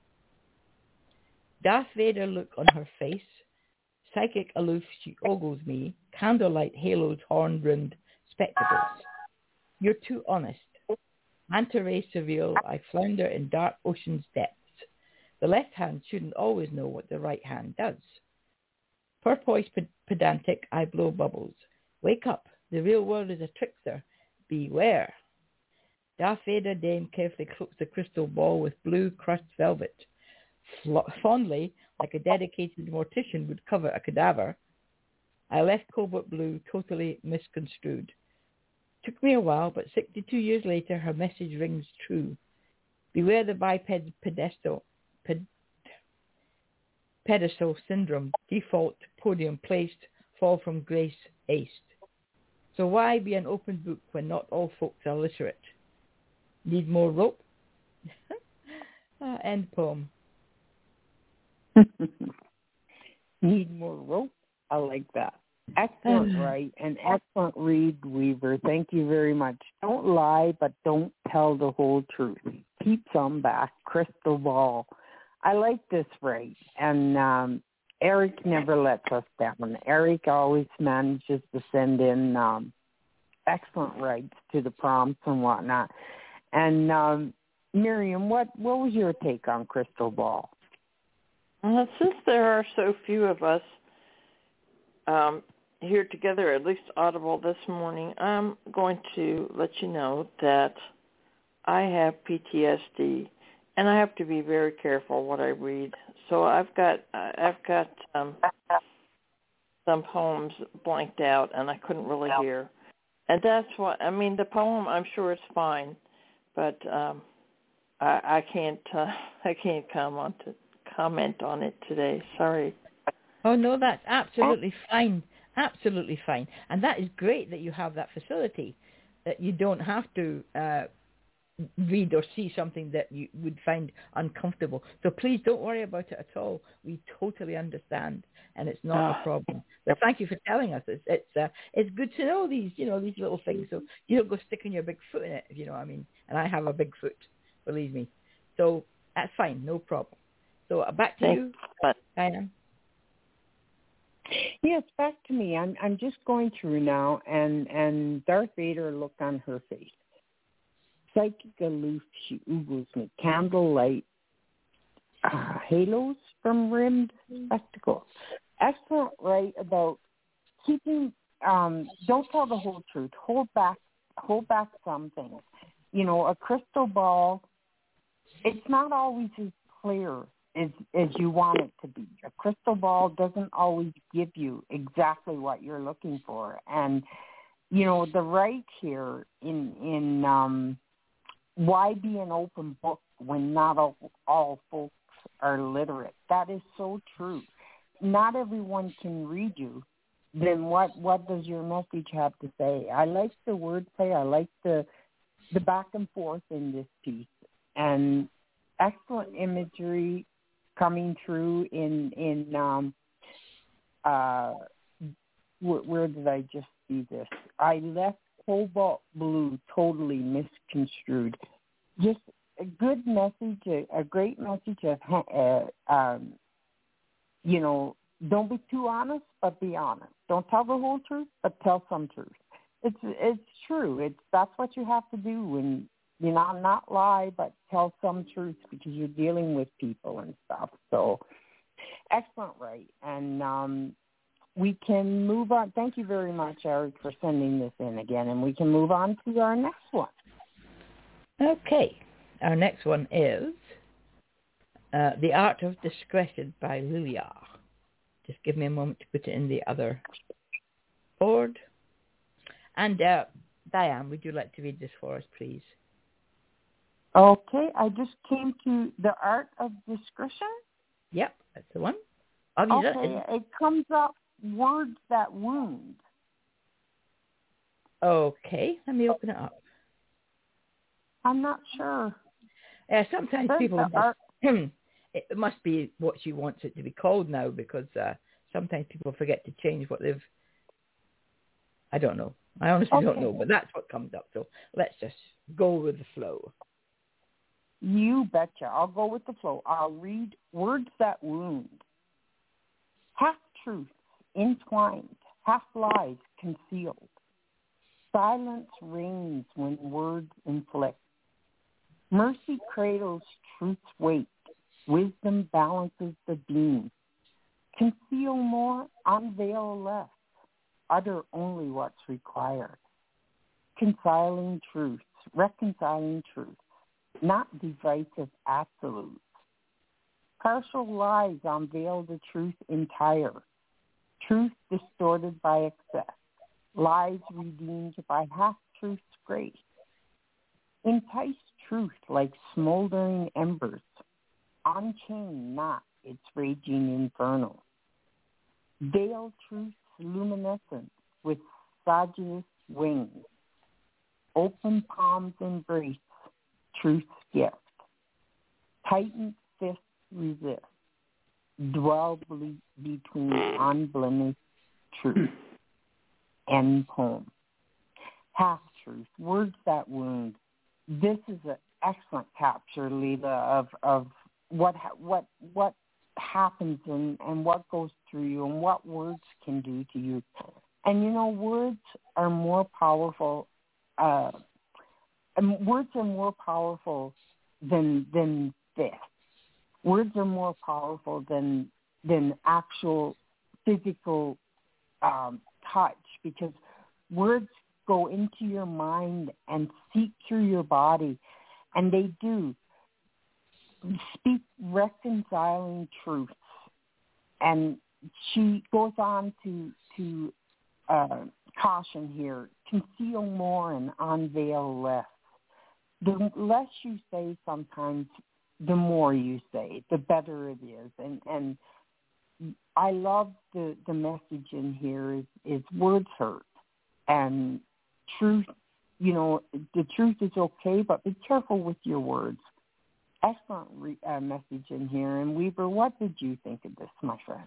Darth Vader look on her face. Psychic aloof, she ogles me. Candlelight halos, horn-rimmed spectacles. You're too honest. Manta ray surreal, I flounder in dark ocean's depths. The left hand shouldn't always know what the right hand does. Porpoise pedantic, I blow bubbles. Wake up, the real world is a trickster. Beware. Darth Vader Dame carefully cloaks the crystal ball with blue crushed velvet. Fondly, like a dedicated mortician would cover a cadaver, I left Cobalt Blue totally misconstrued. Took me a while, but sixty-two years later, her message rings true. Beware the biped pedestal, ped, pedestal syndrome, default podium placed, fall from grace aced. So why be an open book when not all folks are literate? Need more rope? uh, end poem. Need more rope? I like that. Excellent, right? And excellent read, Weaver. Thank you very much. Don't lie, but don't tell the whole truth. Keep some back. Crystal ball. I like this, right? And um, Eric never lets us down. Eric always manages to send in um, excellent rights to the prompts and whatnot. And um, Miriam, what, what was your take on crystal ball? Well, since there are so few of us um, here together, at least Audible this morning, I'm going to let you know that I have P T S D, and I have to be very careful what I read. So I've got I've got um, some poems blanked out, and I couldn't really hear. And that's what I mean. The poem, I'm sure it's fine, but um, I, I can't uh, I can't comment on comment on it today. Sorry. Oh no, that's absolutely fine. Absolutely fine. And that is great that you have that facility, that you don't have to uh, read or see something that you would find uncomfortable. So please don't worry about it at all. We totally understand, and it's not a problem. But thank you for telling us. It's it's, uh, it's good to know these, you know, these little things. So you don't go sticking your big foot in it, if you know what I mean. And I have a big foot, believe me. So that's fine, no problem. So uh, back to Thanks. you, Diane. Yes, back to me. I'm I'm just going through now, and, and Darth Vader looked on her face. Psychic aloof, she oogles me. Candlelight uh, halos from rimmed spectacles. Excellent, right, about keeping, um, don't tell the whole truth. Hold back, hold back some things. You know, a crystal ball, it's not always as clear as, as you want it to be. A crystal ball doesn't always give you exactly what you're looking for. And, you know, the right here in, in um, why be an open book when not all, all folks are literate? That is so true. Not everyone can read you. Then what, what does your message have to say? I like the wordplay. I like the the back and forth in this piece. And excellent imagery coming through in, in um, uh, where, where did I just see this? I left Cobalt Blue totally misconstrued. Just a good message, a, a great message of, uh, um, you know, don't be too honest, but be honest. Don't tell the whole truth, but tell some truth. It's it's true. It's that's what you have to do when you know not lie, but tell some truth because you're dealing with people and stuff. So excellent, right? And um, we can move on. Thank you very much, Eric, for sending this in again, and we can move on to our next one. Okay, our next one is uh, The Art of Discretion by Lilia. Just give me a moment to put it in the other board. And uh, Diane, would you like to read this for us, please? Okay, I just came to The Art of Discretion. Yep, that's the one. Have okay, done, it comes up words that wound. Okay, let me open it up. I'm not sure. Yeah, sometimes There's people just, art. it must be what she wants it to be called now because uh, sometimes people forget to change what they've, I don't know. I honestly okay. don't know, but that's what comes up. So let's just go with the flow. You betcha. I'll go with the flow. I'll read words that wound. Half-truths entwined, half-lies concealed. Silence reigns when words inflict. Mercy cradles truth's weight. Wisdom balances the beam. Conceal more, unveil less. Utter only what's required. Reconciling truths, reconciling truths, not divisive absolutes. Partial lies unveil the truth entire. Truth distorted by excess. Lies redeemed by half-truth's grace. Entice truth like smoldering embers. Unchain not its raging inferno. Veil truth's luminescence with sagittarius wings. Open palms embrace truth's gift. Tightened fists resist. Dwell ble- between unblemished truth. End poem. Half-truth, words that wound. This is an excellent capture, Leela, of, of what what what happens and, and what goes through you and what words can do to you. And, you know, words are more powerful. Uh, and words are more powerful than than this. Words are more powerful than than actual physical um, touch, because words go into your mind and seep through your body, and they do speak reconciling truths. And she goes on to to uh, caution here: conceal more and unveil less. The less you say sometimes, the more you say, the better it is. And and I love the, the message in here is, is words hurt. And truth, you know, the truth is okay, but be careful with your words. Excellent re- uh, message in here. And Weaver, what did you think of this, my friend?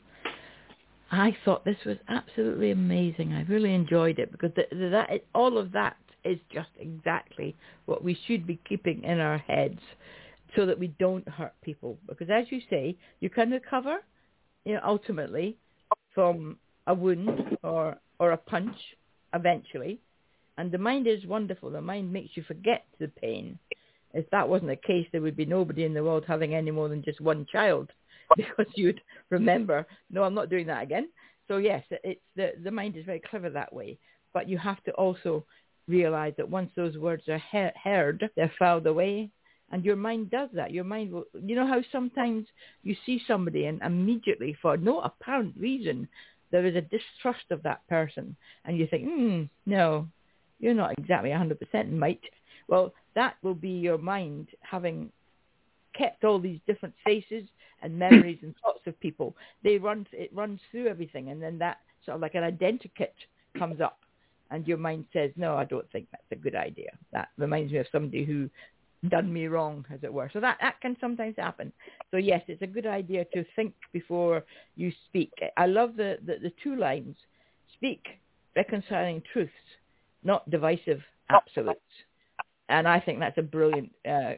I thought this was absolutely amazing. I really enjoyed it because the, the, that all of that is just exactly what we should be keeping in our heads so that we don't hurt people. Because as you say, you can recover, you know, ultimately from a wound or, or a punch eventually. And the mind is wonderful. The mind makes you forget the pain. If that wasn't the case, there would be nobody in the world having any more than just one child, because you'd remember, no, I'm not doing that again. So yes, it's the, the mind is very clever that way. But you have to also realize that once those words are he- heard, they're filed away. And your mind does that. Your mind will, you know how sometimes you see somebody and immediately, for no apparent reason, there is a distrust of that person. And you think, hmm, no, you're not exactly one hundred percent mate. Well, that will be your mind having kept all these different faces and memories and thoughts of people. They run, it runs through everything. And then that sort of like an identikit comes up. And your mind says, no, I don't think that's a good idea. That reminds me of somebody who done me wrong, as it were. So that, that can sometimes happen. So yes, it's a good idea to think before you speak. I love the, the, the two lines. Speak reconciling truths, not divisive absolutes. And I think that's a brilliant uh,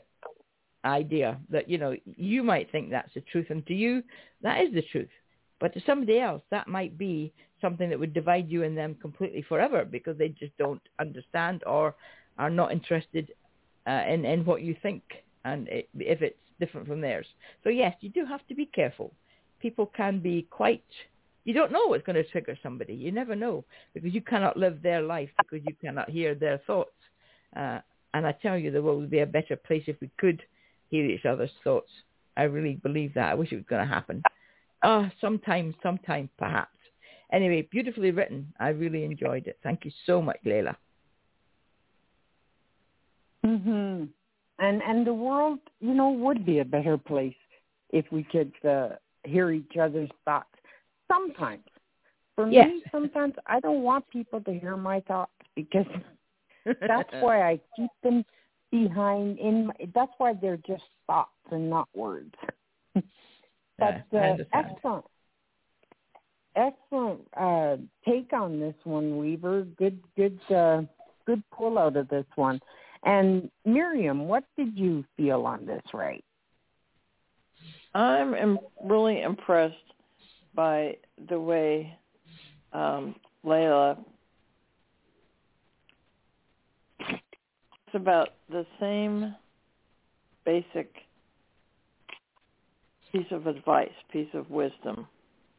idea that, you know, you might think that's the truth. And to you, that is the truth. But to somebody else, that might be something that would divide you and them completely forever because they just don't understand or are not interested uh, in, in what you think, and it, if it's different from theirs. So yes, you do have to be careful. People can be quite, you don't know what's going to trigger somebody. You never know, because you cannot live their life, because you cannot hear their thoughts. Uh, and I tell you, the world would be a better place if we could hear each other's thoughts. I really believe that. I wish it was going to happen. Ah, uh, sometime, sometime, perhaps. Anyway, beautifully written. I really enjoyed it. Thank you so much, Leila. Mhm. And and the world, you know, would be a better place if we could uh, hear each other's thoughts. Sometimes, for yes. me, sometimes I don't want people to hear my thoughts because that's why I keep them behind. In my, that's why they're just thoughts and not words. But uh, excellent, excellent uh, take on this one, Weaver. Good, good, uh, good pull out of this one. And Miriam, what did you feel on this, right? I'm im- really impressed by the way um, Leila talks about the same basic piece of advice, piece of wisdom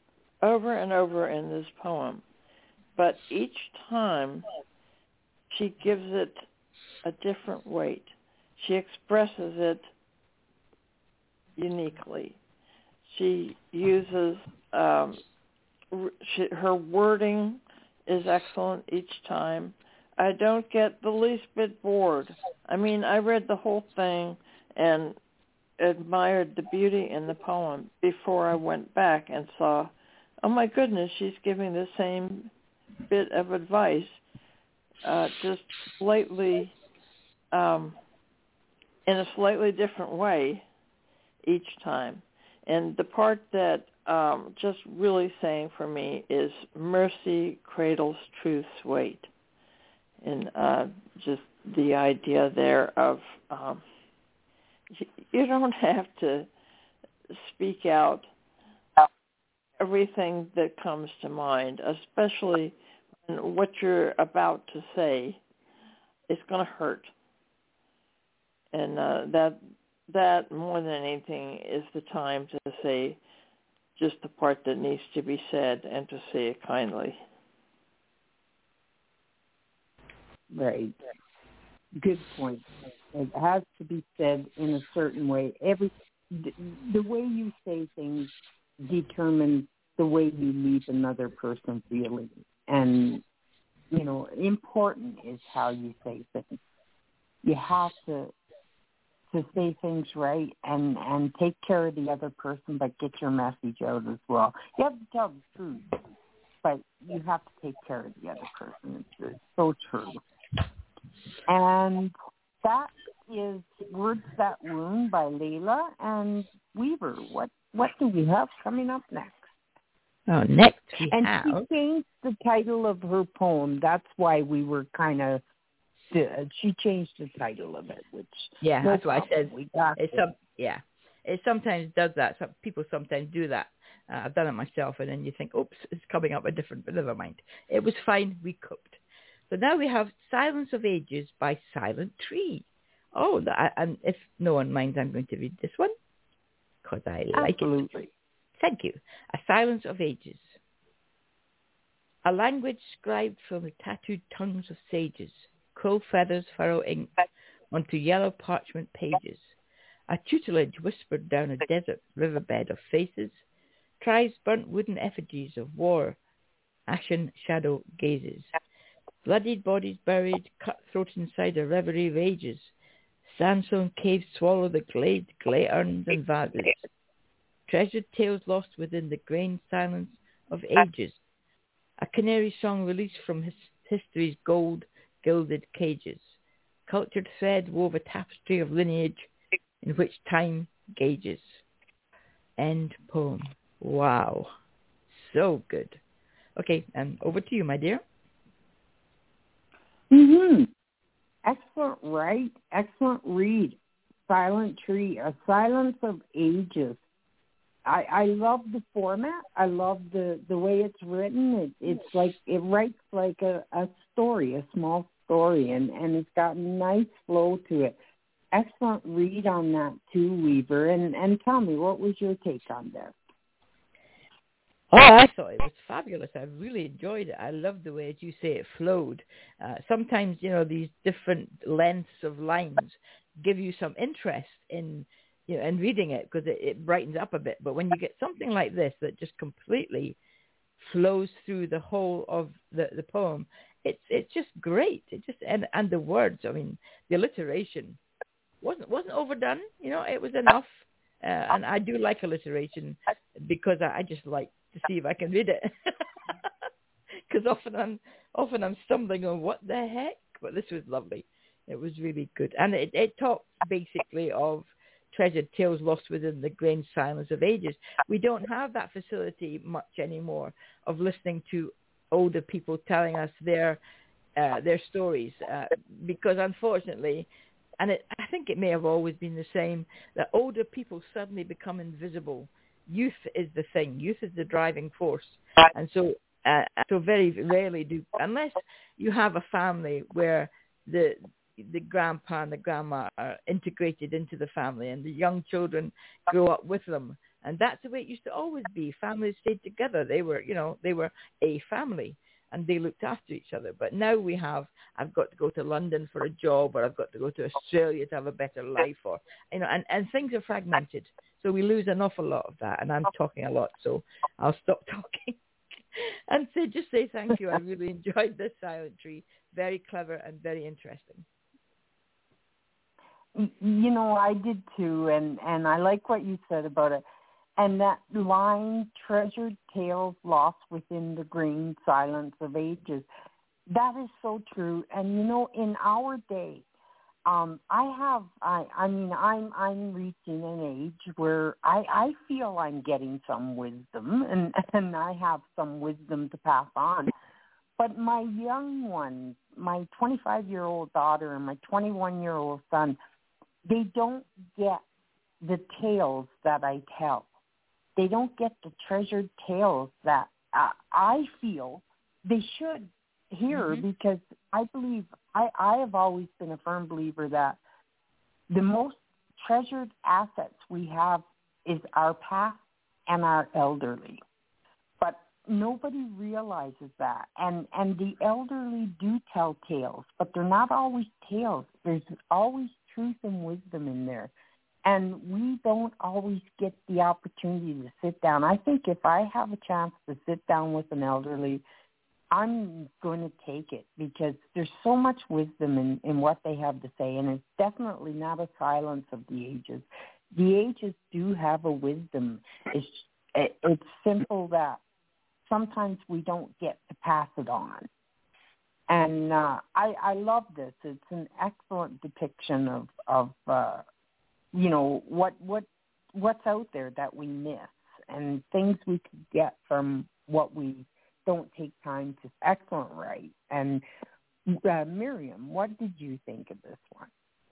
over and over in this poem, but each time she gives it a different weight. She expresses it uniquely. She uses, um, she, her wording is excellent each time. I don't get the least bit bored. I mean, I read the whole thing and admired the beauty in the poem before I went back and saw, oh my goodness, she's giving the same bit of advice, uh, just slightly, um, in a slightly different way each time. And the part that um, just really saying for me is mercy cradles truth's weight. And uh, just the idea there of um, you don't have to speak out everything that comes to mind, especially when what you're about to say is going to hurt. And uh, that that more than anything is the time to say just the part that needs to be said and to say it kindly. Right. Good point. It has to be said in a certain way. Every the, the way you say things determines the way you leave another person feeling. And, you know, important is how you say things. You have to to say things right and, and take care of the other person, but get your message out as well. You have to tell the truth, but you have to take care of the other person. It's, it's so true. And that is Words That Wound by Layla and Weaver. What what do we have coming up next? Oh, next we and have... she changed the title of her poem. That's why we were kind of... She changed the title of it, which... Yeah, no that's why I said... We got it. Some, yeah, it sometimes does that. Some people sometimes do that. Uh, I've done it myself, and then you think, oops, it's coming up a different... But never mind. It was fine. We coped. So now we have Silence of Ages by Silent Tree. Oh, that, and if no one minds, I'm going to read this one because I like Absolutely. it. Thank you. A Silence of Ages. A language scribed from the tattooed tongues of sages, crow feathers furrow ink onto yellow parchment pages. A tutelage whispered down a desert riverbed of faces, tries burnt wooden effigies of war, ashen shadow gazes. Bloodied bodies buried, cutthroat inside a reverie of ages. Sandstone caves swallow the glade, clay urns and vases. Treasured tales lost within the grained silence of ages. A canary song released from his, history's gold, gilded cages. Cultured thread wove a tapestry of lineage in which time gauges. End poem. Wow. So good. Okay, and over to you, my dear. Mm-hmm. Excellent write. Excellent read. Silent Tree, A Silence of Ages. I, I love the format. I love the, the way it's written. It, it's like it writes like a, a story, a small story, and, and it's got a nice flow to it. Excellent read on that too, Weaver. And, and tell me, what was your take on that? Oh, I thought it was fabulous. I really enjoyed it. I loved the way, as you say, it flowed. Uh, sometimes, you know, these different lengths of lines give you some interest in, you know, in reading it because it, it brightens up a bit. But when you get something like this that just completely flows through the whole of the, the poem, it's it's just great. It just and and the words. I mean, the alliteration wasn't wasn't overdone. You know, it was enough. Uh, and I do like alliteration because I, I just like to see if I can read it. Because often I'm often I'm stumbling on what the heck. But this was lovely. It was really good, and it, it talks basically of treasured tales lost within the grained silence of ages. We don't have that facility much anymore of listening to older people telling us their uh, their stories, uh, because unfortunately, and it, I think it may have always been the same, that older people suddenly become invisible. Youth is the thing. Youth is the driving force, and so uh, so very rarely do, unless you have a family where the the grandpa and the grandma are integrated into the family and the young children grow up with them. And that's the way it used to always be. Families stayed together. They were, you know, they were a family, and they looked after each other. But now we have, I've got to go to London for a job, or I've got to go to Australia to have a better life, or, you know, and, and things are fragmented. So we lose an awful lot of that. And I'm talking a lot, so I'll stop talking. And say, just say thank you. I really enjoyed this Silent Tree. Very clever and very interesting. You know, I did too, and, and I like what you said about it. And that line, treasured tales lost within the green silence of ages, that is so true. And, you know, in our day, um, I have, I, I mean, I'm I'm reaching an age where I, I feel I'm getting some wisdom, and, and I have some wisdom to pass on. But my young ones, my twenty-five-year-old daughter and my twenty-one-year-old son, they don't get the tales that I tell. They don't get the treasured tales that uh, I feel they should hear, mm-hmm. because I believe, I, I have always been a firm believer that the most treasured assets we have is our past and our elderly. But nobody realizes that. And, and the elderly do tell tales, but they're not always tales. There's always truth and wisdom in there. And we don't always get the opportunity to sit down. I think if I have a chance to sit down with an elderly, I'm going to take it, because there's so much wisdom in, in what they have to say, and it's definitely not a silence of the ages. The ages do have a wisdom. It's, it's simple that sometimes we don't get to pass it on. And uh, I, I love this. It's an excellent depiction of, of uh, you know, what what what's out there that we miss, and things we could get from what we don't take time to. Excellent, right? And uh, Miriam, what did you think of this one?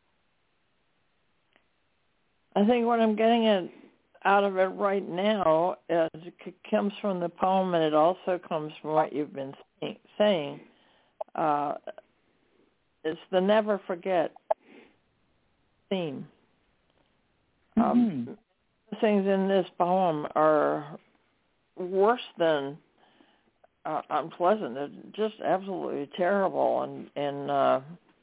I think what I'm getting at, out of it right now is it comes from the poem, and it also comes from what you've been saying. Uh, it's the never forget theme. Um, mm-hmm. Things in this poem are worse than uh, unpleasant. They're just absolutely terrible and, and uh,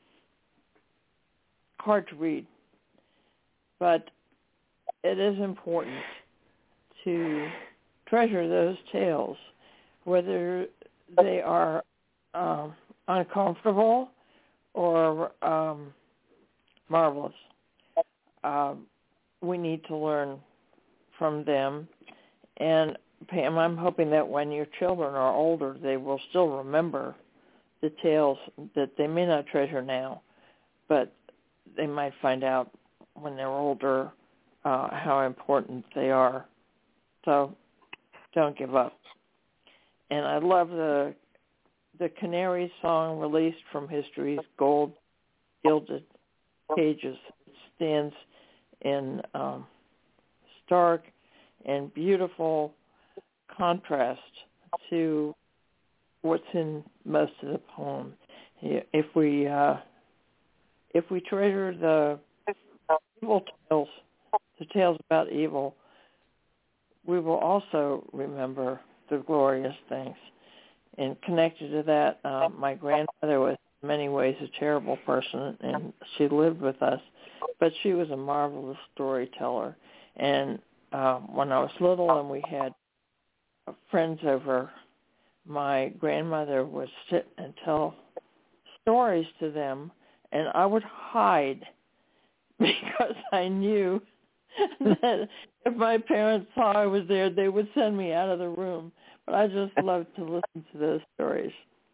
hard to read. But it is important to treasure those tales, whether they are uh, uncomfortable or um, marvelous. Um, we need to learn from them. And Pam, I'm hoping that when your children are older, they will still remember the tales that they may not treasure now, but they might find out when they're older uh, how important they are. So don't give up. And I love the the Canary song released from history's gold gilded pages. It stands in um, stark and beautiful contrast to what's in most of the poem. If we uh, if we treasure the evil tales, the tales about evil, we will also remember the glorious things. And connected to that, uh, my grandmother was in many ways a terrible person, and she lived with us, but she was a marvelous storyteller. And uh, when I was little and we had friends over, my grandmother would sit and tell stories to them, and I would hide because I knew that if my parents saw I was there, they would send me out of the room. But I just loved to listen to those stories.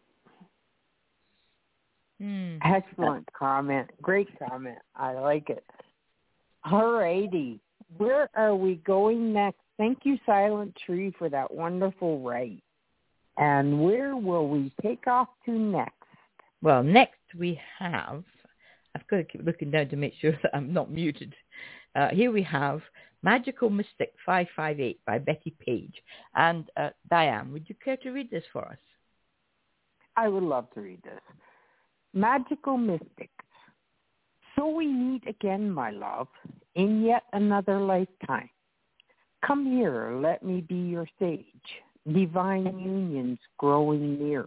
Mm. Excellent comment. Great comment. I like it. All righty. Where are we going next? Thank you, Silent Tree, for that wonderful write. And where will we take off to next? Well, next we have, I've got to keep looking down to make sure that I'm not muted. Uh, here we have Magical Mystic five five eight by Betty Page. And uh, Diane, would you care to read this for us? I would love to read this. Magical Mystics. So we meet again, my love, in yet another lifetime. Come here, let me be your sage. Divine unions growing near.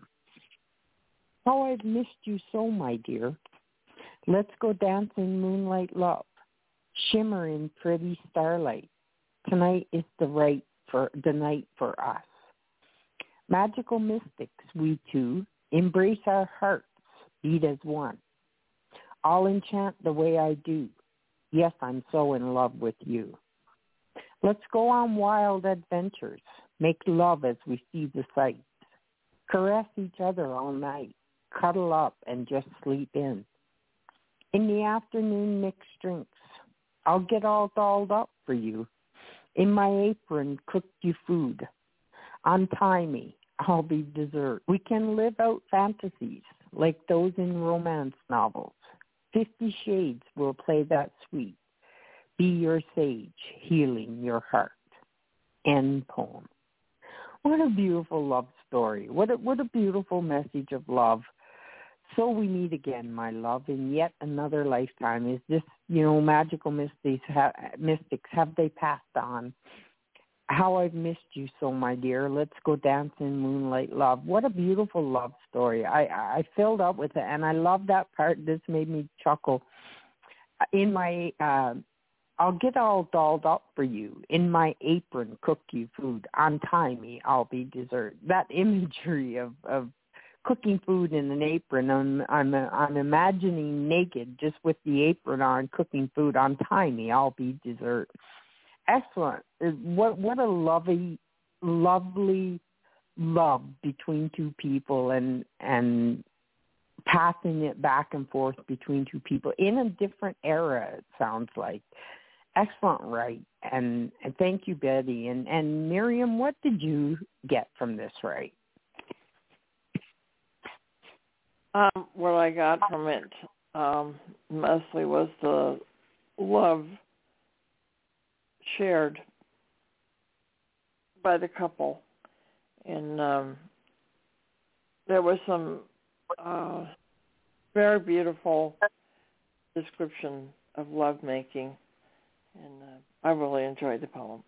How I've missed you so, my dear. Let's go dance in moonlight love. Shimmer in pretty starlight. Tonight is the right for the night for us. Magical mystics, we two, embrace our hearts, beat as one. I'll enchant the way I do. Yes, I'm so in love with you. Let's go on wild adventures. Make love as we see the sights. Caress each other all night. Cuddle up and just sleep in. In the afternoon, mix drinks. I'll get all dolled up for you. In my apron, cook you food. Untie me. I'll be dessert. We can live out fantasies like those in romance novels. Fifty Shades will play that sweet. Be your sage, healing your heart. End poem. What a beautiful love story. What a, what a beautiful message of love. So we meet again, my love, in yet another lifetime. Is this, you know, magical mystics, ha, mystics, have they passed on? How I've missed you so, my dear. Let's go dance in moonlight love. What a beautiful love story. I, I filled up with it, and I love that part. This made me chuckle. In my, uh, I'll get all dolled up for you. In my apron, cook you food. Untie me, I'll be dessert. That imagery of, of cooking food in an apron, I'm, I'm, I'm imagining naked, just with the apron on, cooking food. Untie me, I'll be dessert. Excellent. What what a lovely, lovely love between two people, and and passing it back and forth between two people in a different era, it sounds like. Excellent, right? And, and thank you, Betty. And, and Miriam, what did you get from this, right? Um, what I got from it um, mostly was the love shared by the couple, and um, there was some uh, very beautiful description of lovemaking, and uh, I really enjoyed the poem.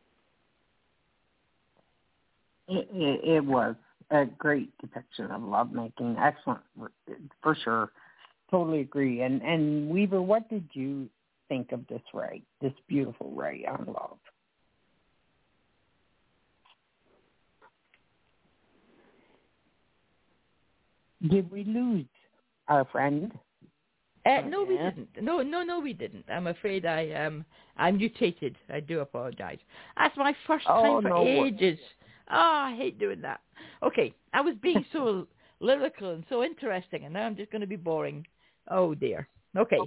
It, it, it was a great depiction of lovemaking. Excellent, for sure. Totally agree. And and Weaver, what did you think of this right, this beautiful right on love? Did we lose our friend? Uh, no, we didn't. No, no, no, we didn't. I'm afraid I um, I'm mutated. I do apologize. That's my first time oh, for no. ages. Oh, I hate doing that. Okay, I was being so lyrical and so interesting, and now I'm just going to be boring. Oh, dear. Okay.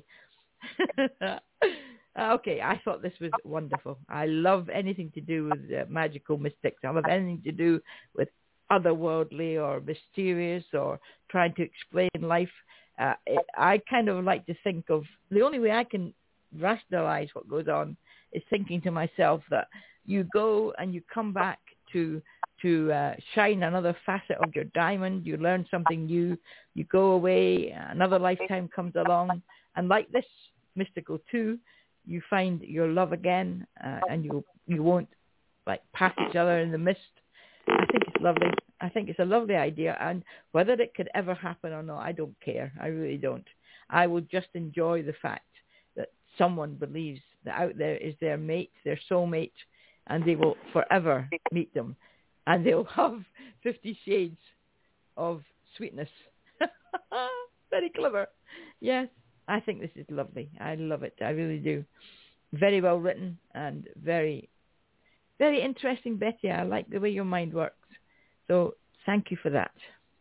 Okay, I thought this was wonderful. I love anything to do with uh, magical mystics. I love anything to do with otherworldly or mysterious or trying to explain life. Uh, it, I kind of like to think of, the only way I can rationalize what goes on is thinking to myself that you go and you come back to to uh, shine another facet of your diamond. You learn something new. You go away. Another lifetime comes along. And like this mystical too, you find your love again, uh, and you you won't like pass each other in the mist. I think it's lovely. I think it's a lovely idea, and whether it could ever happen or not, I don't care. I really don't. I will just enjoy the fact that someone believes that out there is their mate, their soulmate, and they will forever meet them, and they'll have fifty shades of sweetness. Very clever. Yes, I think this is lovely. I love it. I really do. Very well written and very, very interesting, Betty. I like the way your mind works. So thank you for that.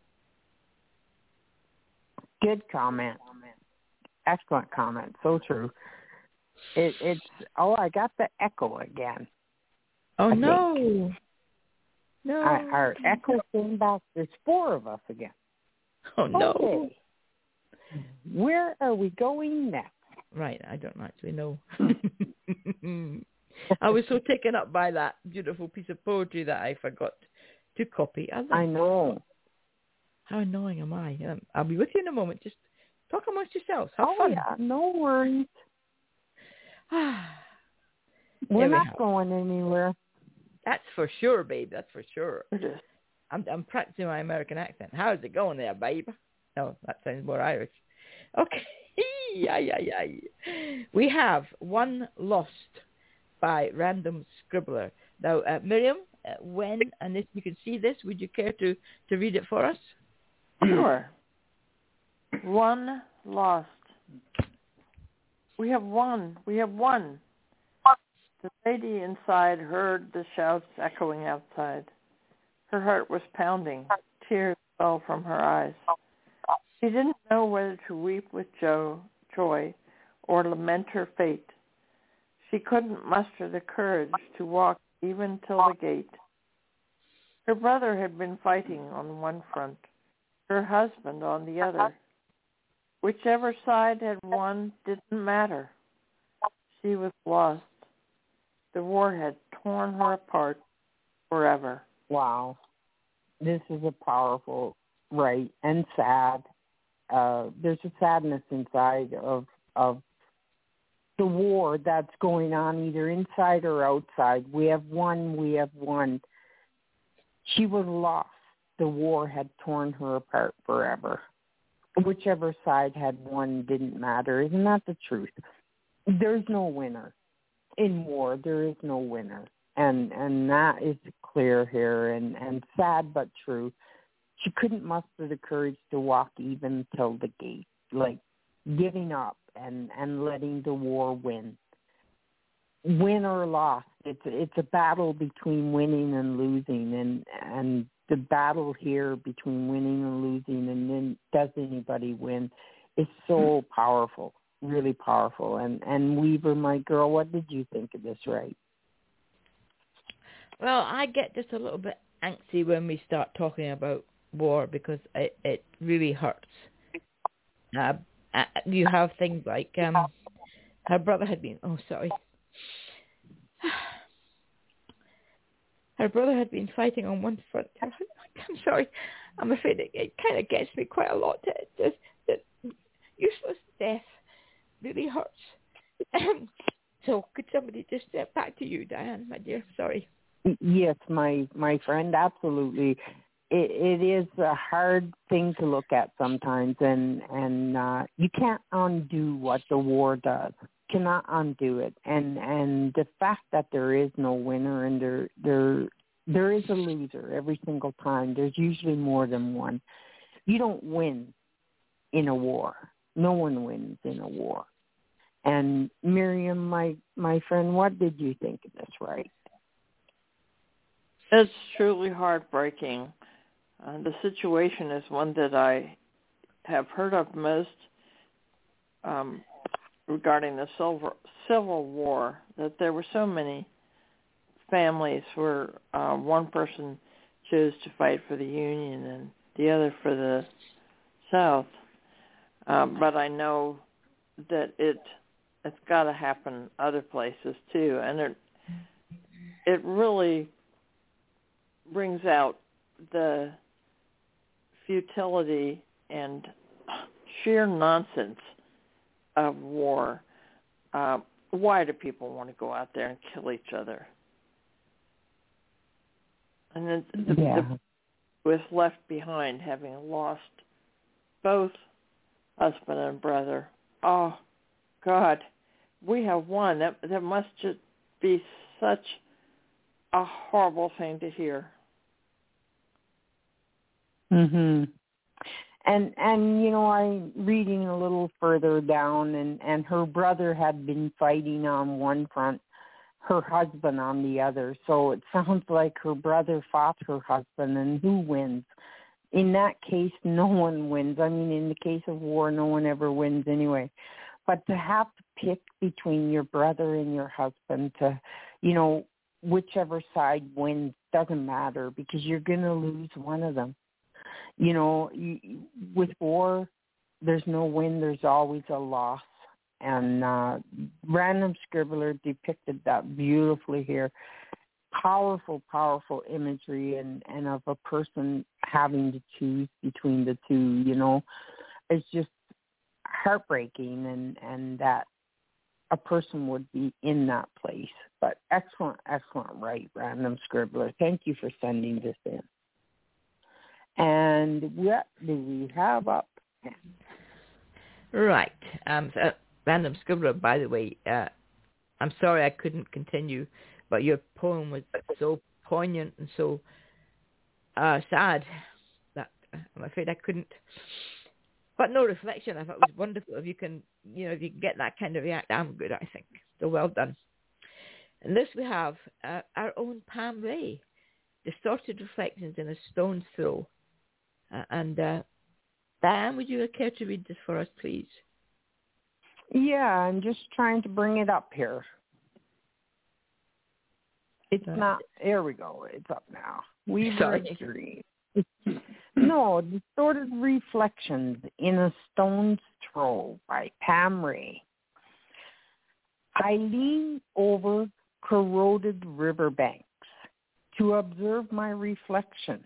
Good comment. Excellent comment. So true. It, it's, oh, I got the echo again. Oh, I no. Think. No. I, our echo came back. There's four of us again. Oh, no. Okay. Where are we going next? Right, I don't actually know. I was so taken up by that beautiful piece of poetry that I forgot to copy. I, I know. How annoying am I? Um, I'll be with you in a moment. Just talk amongst yourselves. Have oh, fun. Yeah, no worries. We're we not have. going anywhere. That's for sure, babe. That's for sure. It is. I'm I'm practicing my American accent. How's it going there, babe? No, that sounds more Irish. Okay. yeah, yeah, yeah. We have One Lost by Random Scribbler. Now, uh, Miriam, uh, when, and if you can see this, would you care to, to read it for us? Sure. One lost. We have one. We have one. The lady inside heard the shouts echoing outside. Her heart was pounding. Tears fell from her eyes. She didn't know whether to weep with jo- joy or lament her fate. She couldn't muster the courage to walk even till the gate. Her brother had been fighting on one front, her husband on the other. Whichever side had won didn't matter. She was lost. The war had torn her apart forever. Wow. This is a powerful, right, and sad. Uh, there's a sadness inside of of the war that's going on either inside or outside. We have won, we have won. She was lost. The war had torn her apart forever. Whichever side had won didn't matter. Isn't that the truth? There's no winner. In war, there is no winner. And and that is clear here and, and sad but true. She couldn't muster the courage to walk even till the gate, like giving up and, and letting the war win. Win or lost, it's it's a battle between winning and losing, and and the battle here between winning and losing, and then does anybody win, is so powerful, really powerful. And and Weaver, my girl, what did you think of this, right? Well, I get just a little bit antsy when we start talking about war because it, it really hurts. Uh, uh, you have things like um, her brother had been, oh, sorry. Her brother had been fighting on one front. I'm sorry. I'm afraid it, it kind of gets me quite a lot. It just, that useless death really hurts. So could somebody just step back to you, Diane, my dear? Sorry. Yes, my my friend, absolutely. It, it is a hard thing to look at sometimes, and and uh, you can't undo what the war does. Cannot undo it, and and the fact that there is no winner and there there there is a loser every single time. There's usually more than one. You don't win in a war. No one wins in a war. And Miriam, my my friend, what did you think of this? Right? It's truly heartbreaking. Uh, the situation is one that I have heard of most um, regarding the Civil, Civil War, that there were so many families where uh, one person chose to fight for the Union and the other for the South. Um, but I know that it, it's got to happen other places too. And it, it really brings out the futility and sheer nonsense of war. Uh, why do people want to go out there and kill each other? And then the, yeah. the was left behind, having lost both husband and brother. Oh, God, we have one. That that must just be such a horrible thing to hear. Mhm. And and you know, I'm reading a little further down, and and her brother had been fighting on one front, her husband on the other. So it sounds like her brother fought her husband, and who wins? In that case, no one wins. I mean, in the case of war, no one ever wins anyway. But to have to pick between your brother and your husband, to, you know, whichever side wins doesn't matter because you're going to lose one of them. You know, you, with war, there's no win. There's always a loss. And uh, Random Scribbler depicted that beautifully here. Powerful, powerful imagery and, and of a person having to choose between the two, you know. It's just heartbreaking, and, and that a person would be in that place. But excellent, excellent, right, Random Scribbler. Thank you for sending this in. And what do we have up? Right. Um, so, Random Scribbler, by the way, uh, I'm sorry I couldn't continue, but your poem was so poignant and so uh, sad that I'm afraid I couldn't. But no, reflection, I thought it was wonderful. If you can, you know, if you can get that kind of react, I'm good, I think. So well done. And this we have uh, our own Pam Ray, Distorted Reflections in a Stone's Throw. Uh, and uh, Diane, would you care to read this for us, please? Yeah, I'm just trying to bring it up here. It's uh, not, there we go, it's up now. Weaver's Dream. No, Distorted Reflections in a Stone's Throw by Pam Ray. I lean over corroded riverbanks to observe my reflection.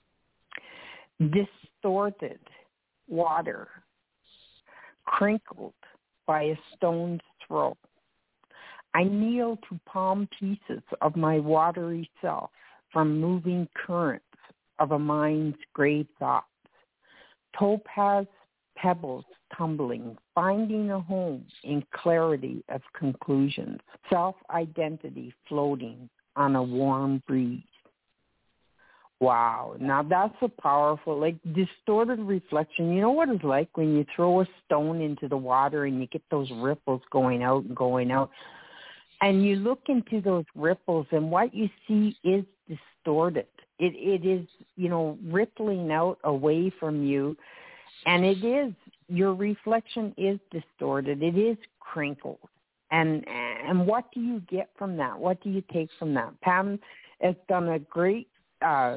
Distorted water, crinkled by a stone's throw. I kneel to palm pieces of my watery self from moving currents of a mind's gray thoughts. Topaz pebbles tumbling, finding a home in clarity of conclusions. Self-identity floating on a warm breeze. Wow. Now that's a powerful, like, distorted reflection. You know what it's like when you throw a stone into the water and you get those ripples going out and going out. And you look into those ripples and what you see is distorted. It It is, you know, rippling out away from you. And it is, your reflection is distorted. It is crinkled. And and what do you get from that? What do you take from that? Pam has done a great uh,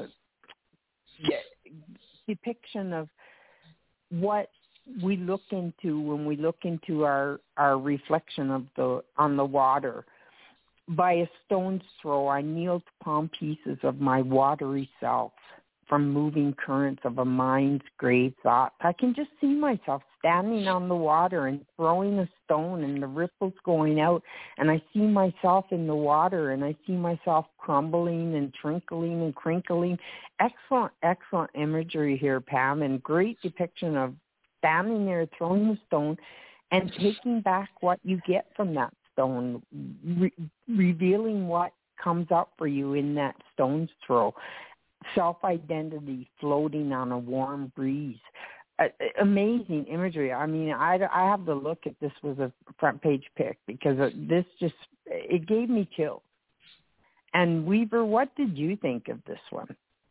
depiction of what we look into when we look into our, our reflection of the on the water. By a stone's throw, I kneel to palm pieces of my watery self from moving currents of a mind's grave thoughts. I can just see myself standing on the water and throwing a stone and the ripples going out, and I see myself in the water, and I see myself crumbling and trinkling and crinkling. Excellent, excellent imagery here, Pam, and great depiction of standing there throwing the stone and taking back what you get from that stone, re- revealing what comes up for you in that stone's throw. Self-identity floating on a warm breeze. Uh, amazing imagery. I mean, I, I have to look at this was a front page pick because this just, it gave me chills. And Weaver, what did you think of this one?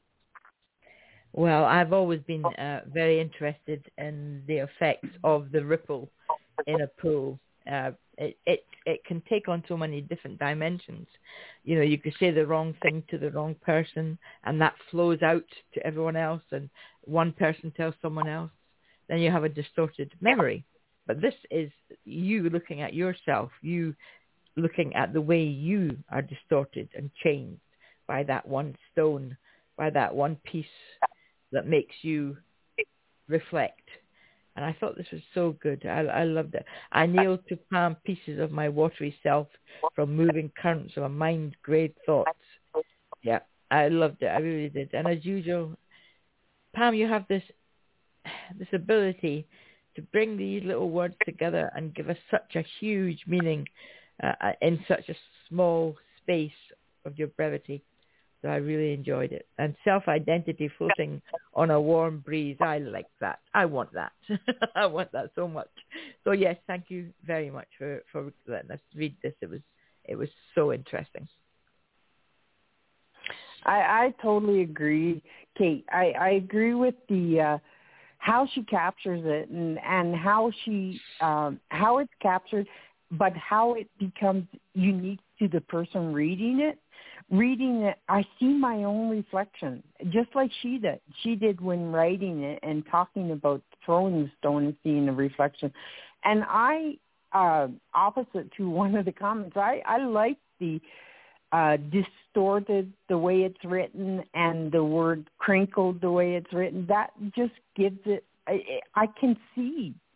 Well, I've always been uh, very interested in the effects of the ripple in a pool. Uh, it, it it can take on so many different dimensions. You know, you could say the wrong thing to the wrong person, and that flows out to everyone else, and one person tells someone else. Then you have a distorted memory. But this is you looking at yourself, you looking at the way you are distorted and changed by that one stone, by that one piece that makes you reflect. And I thought this was so good. I, I loved it. I kneel to palm pieces of my watery self from moving currents of a mind great thoughts. Yeah, I loved it. I really did. And as usual, Pam, you have this this ability to bring these little words together and give us such a huge meaning uh, in such a small space of your brevity. So I really enjoyed it. And self-identity floating on a warm breeze, I like that. I want that. I want that so much. So yes, thank you very much for, for letting us read this. It was it was so interesting. I, I totally agree, Kate. I, I agree with the uh, how she captures it and, and how she um, how it's captured, but how it becomes unique to the person reading it. Reading it, I see my own reflection, just like she did. She did when writing it and talking about throwing the stone and seeing the reflection. And I, uh, opposite to one of the comments, I, I like the uh, distorted, the way it's written, and the word crinkled, the way it's written. That just gives it, I, I can see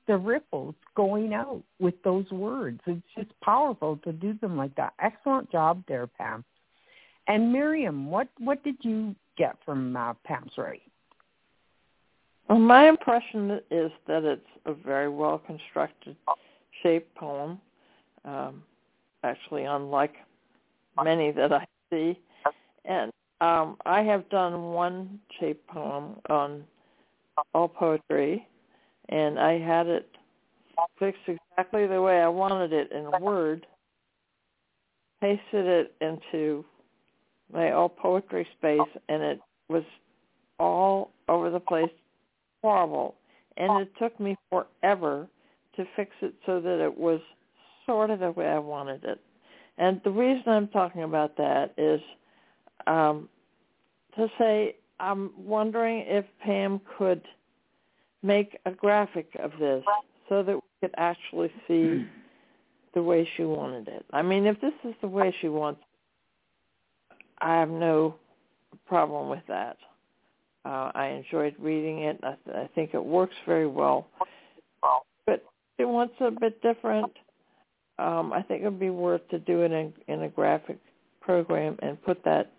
the ripples going out with those words. It's just powerful to do them like that. Excellent job there, Pam. And Miriam, what, what did you get from uh, Pam's writing? Well, my impression is that it's a very well-constructed, shaped poem, um, actually unlike many that I see. And um, I have done one shaped poem on All Poetry, and I had it fixed exactly the way I wanted it in Word, pasted it into my All Poetry space, and it was all over the place, horrible. And it took me forever to fix it so that it was sort of the way I wanted it. And the reason I'm talking about that is um, to say I'm wondering if Pam could make a graphic of this so that we could actually see the way she wanted it. I mean, if this is the way she wants it, I have no problem with that. Uh, I enjoyed reading it. I, th- I think it works very well. But if it wants a bit different, um, I think it would be worth to do it in, in a graphic program and put that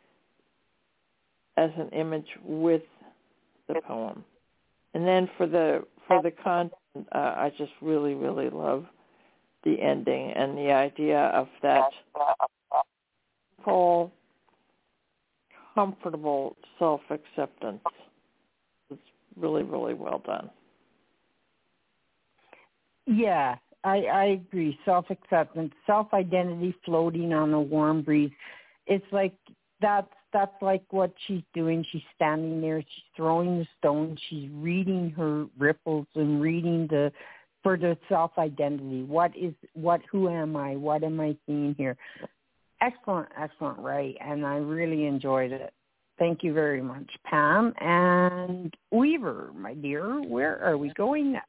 as an image with the poem. And then for the for the content, uh, I just really, really love the ending and the idea of that whole comfortable self-acceptance. It's really, really well done. Yeah, I, I agree. Self-acceptance, self-identity floating on a warm breeze. It's like that's that's like what she's doing. She's standing there. She's throwing the stones. She's reading her ripples and reading the for the self-identity. What is what? Who am I? What am I seeing here? Excellent, excellent, Ray, and I really enjoyed it. Thank you very much, Pam. And Weaver, my dear, where are we going next?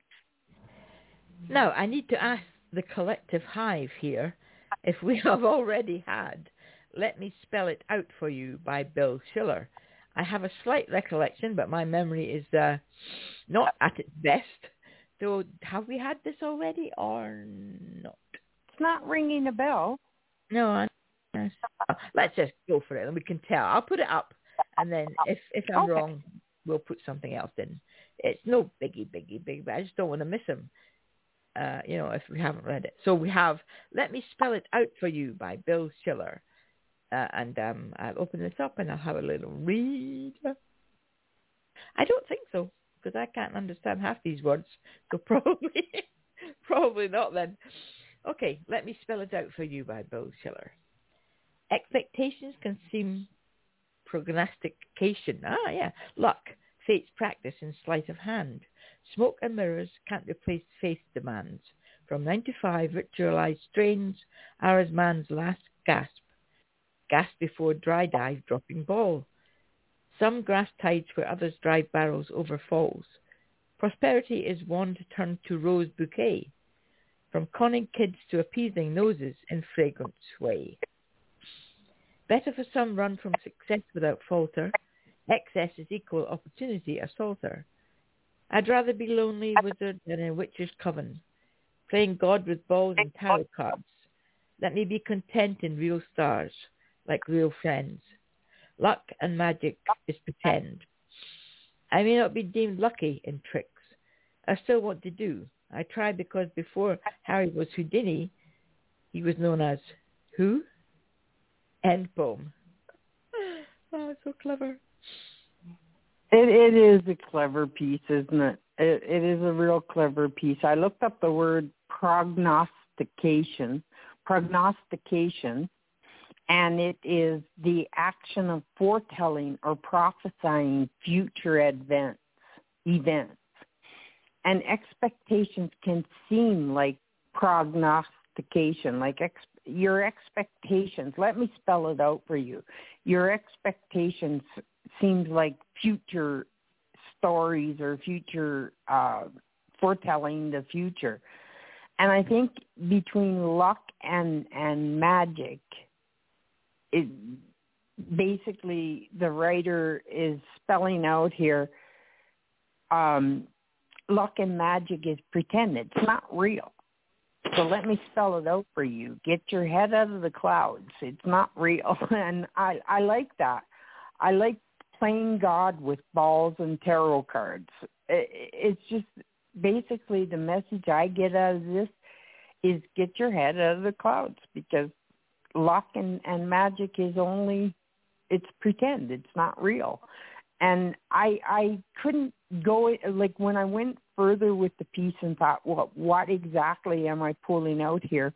Now, I need to ask the collective hive here if we have already had Let Me Spell It Out for You by Bill Schiller. I have a slight recollection, but my memory is uh, not at its best. So have we had this already or not? It's not ringing a bell. No, I let's just go for it and we can tell. I'll put it up and then if, if I'm okay. wrong, we'll put something else in. It's no biggie, biggie, big, but I just don't want to miss him, uh, you know, if we haven't read it. So we have Let Me Spell It Out for You by Bill Schiller. Uh, and um, I'll open this up and I'll have a little read. I don't think so because I can't understand half these words. So probably, probably not then. Okay, Let Me Spell It Out for You by Bill Schiller. Expectations can seem prognostication. Ah, yeah. Luck, fate's practice in sleight of hand. Smoke and mirrors can't replace faith demands. From nine to five, ritualized strains are as man's last gasp. Gasp before dry dive, dropping ball. Some grass tides where others drive barrels over falls. Prosperity is wand turned to rose bouquet. From conning kids to appeasing noses in fragrant sway. Better for some run from success without falter. Excess is equal opportunity assaulter. I'd rather be lonely wizard than a witch's coven, playing God with balls and tarot cards. Let me be content in real stars, like real friends. Luck and magic is pretend. I may not be deemed lucky in tricks. I still want to do. I try because before Harry was Houdini, he was known as who? End poem. Oh, so clever. It, it is a clever piece, isn't it? it? It is a real clever piece. I looked up the word prognostication, prognostication, and it is the action of foretelling or prophesying future events. events. And expectations can seem like prognostication, like ex- your expectations. Let me spell it out for you. Your expectations seems like future stories or future uh, foretelling the future. And I think between luck and, and magic, it basically the writer is spelling out here um, luck and magic is pretend. It's not real. So let me spell it out for you. Get your head out of the clouds. It's not real. And I, I like that. I like playing God with balls and tarot cards. It's just basically the message I get out of this is get your head out of the clouds, because luck and, and magic is only, it's pretend. It's not real. And I I couldn't go, like when I went further with the piece and thought, well, what exactly am I pulling out here?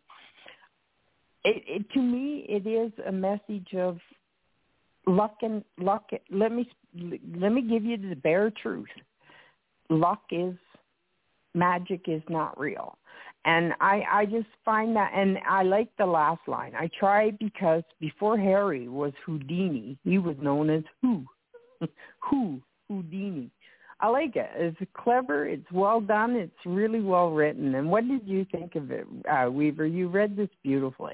It, it, to me, it is a message of luck and luck. Let me let me give you the bare truth. Luck is, magic is not real. And I, I just find that, and I like the last line. I try because before Harry was Houdini, he was known as Who. Who, Houdini. I like it. It's clever. It's well done. It's really well written. And what did you think of it, uh, Weaver? You read this beautifully.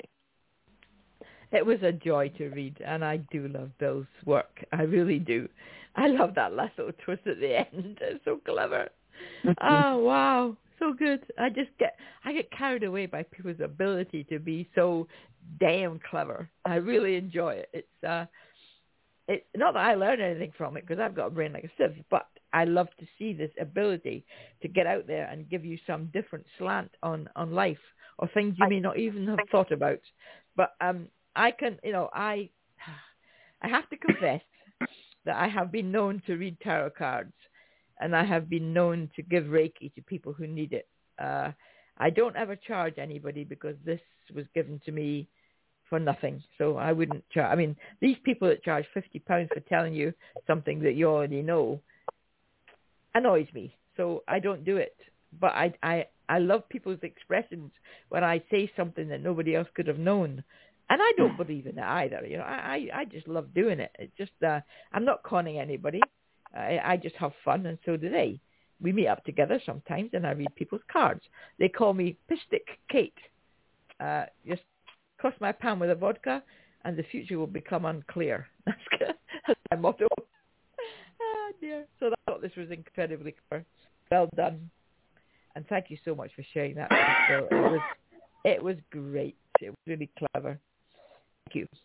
It was a joy to read, and I do love Bill's work. I really do. I love that last little twist at the end. It's so clever. Oh, wow. So good. I just get, I get carried away by people's ability to be so damn clever. I really enjoy it. It's, uh, It, not that I learn anything from it, because I've got a brain like a sieve, but I love to see this ability to get out there and give you some different slant on, on life, or things you may not even have thought about. But um, I can, you know, I I have to confess that I have been known to read tarot cards, and I have been known to give Reiki to people who need it. Uh, I don't ever charge anybody, because this was given to me for nothing. So I wouldn't charge. I mean, these people that charge fifty pounds for telling you something that you already know annoys me. So I don't do it. But I, I, I love people's expressions when I say something that nobody else could have known. And I don't believe in it either. You know, I, I just love doing it. It's just, uh, I'm not conning anybody. I, I just have fun, and so do they. We meet up together sometimes, and I read people's cards. They call me Pistic Kate. Uh, just cross my pan with a vodka, and the future will become unclear. That's, that's my motto. Oh, dear. So I thought this was incredibly clever. Well done. And thank you so much for sharing that. So it was, it was great. It was really clever. Thank you.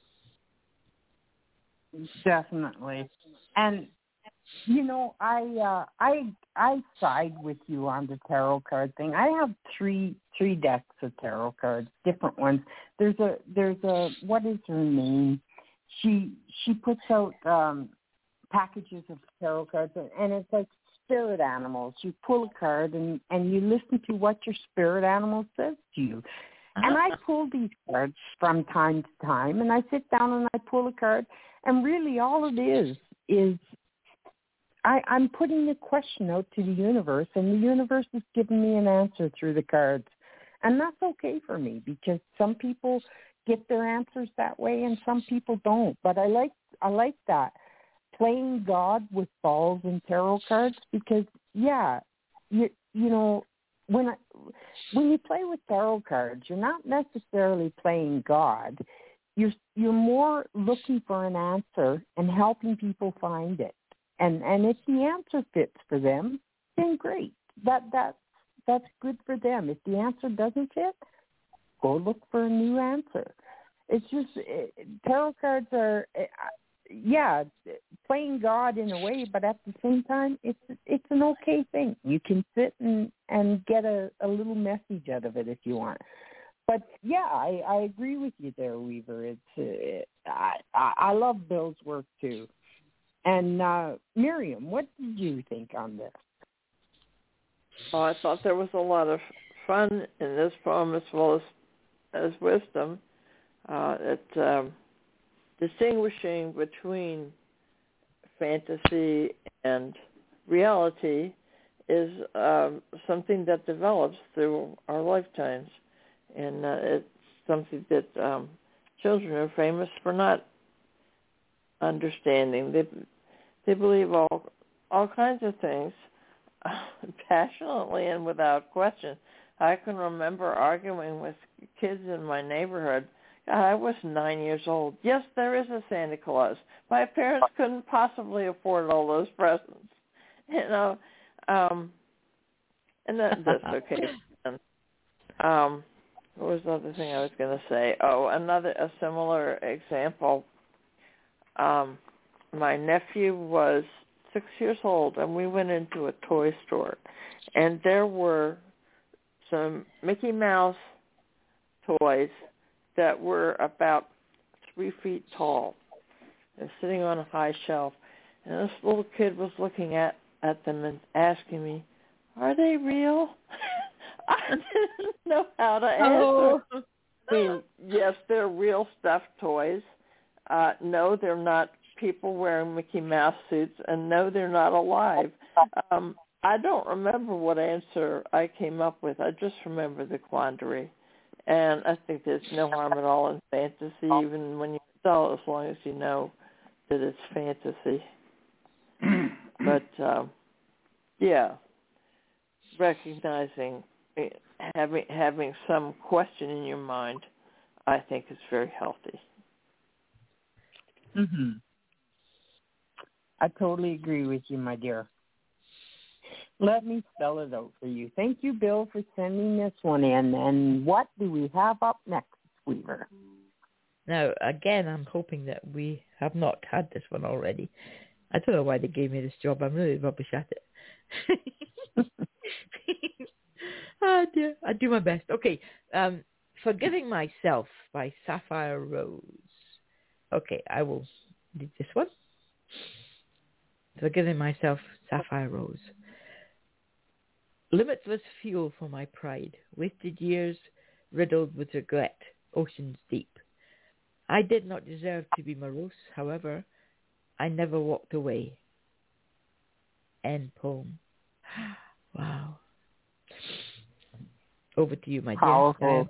Definitely. And, you know, I uh, I I side with you on the tarot card thing. I have three three decks of tarot cards, different ones. There's a there's a what is her name? She she puts out um, packages of tarot cards, and, and it's like spirit animals. You pull a card and, and you listen to what your spirit animal says to you. Uh-huh. And I pull these cards from time to time, and I sit down and I pull a card, and really all it is is I, I'm putting a question out to the universe, and the universe is giving me an answer through the cards. And that's okay for me, because some people get their answers that way and some people don't. But I like I like that, playing God with balls and tarot cards, because, yeah, you you know, when I, when you play with tarot cards, you're not necessarily playing God. You're you're more looking for an answer and helping people find it. And and if the answer fits for them, then great. That that that's good for them. If the answer doesn't fit, go look for a new answer. It's just it, tarot cards are, uh, yeah, playing God in a way, but at the same time, it's it's an okay thing. You can sit and and get a, a little message out of it if you want. But yeah, I, I agree with you there, Weaver. It's uh, I I love Bill's work too. And uh, Miriam, what did you think on this? Oh, I thought there was a lot of fun in this poem, as well as as wisdom. Uh, it um, distinguishing between fantasy and reality is um, something that develops through our lifetimes, and uh, it's something that um, children are famous for not understanding. They they believe all all kinds of things passionately and without question. I can remember arguing with kids in my neighborhood. I was nine years old. Yes, there is a Santa Claus. My parents couldn't possibly afford all those presents. You know, um, and that, that's okay. Um, what was the other thing I was going to say? Oh, another a similar example. Um, my nephew was six years old, and we went into a toy store, and there were some Mickey Mouse toys that were about three feet tall. They're sitting on a high shelf, and this little kid was looking at, at them and asking me, "Are they real?" I didn't know how to answer. Oh. I mean, yes, they're real stuffed toys. Uh, no, they're not people wearing Mickey Mouse suits, and no, they're not alive. Um, I don't remember what answer I came up with. I just remember the quandary. And I think there's no harm at all in fantasy, even when you're adult, as long as you know that it's fantasy. But, um, yeah, recognizing, having having some question in your mind, I think is very healthy. Mm-hmm. I totally agree with you, my dear. Let me spell it out for you. Thank you, Bill, for sending this one in. And what do we have up next, Weaver? Now, again, I'm hoping that we have not had this one already. I don't know why they gave me this job. I'm really rubbish at it. Oh, dear. I do my best. Okay. Um, Forgiving Myself by Sapphire Rose. Okay, I will read this one. Forgiving Myself, Sapphire Rose. Limitless fuel for my pride, wasted years riddled with regret, oceans deep. I did not deserve to be morose, however, I never walked away. End poem. Wow. Over to you, my dear. Powerful.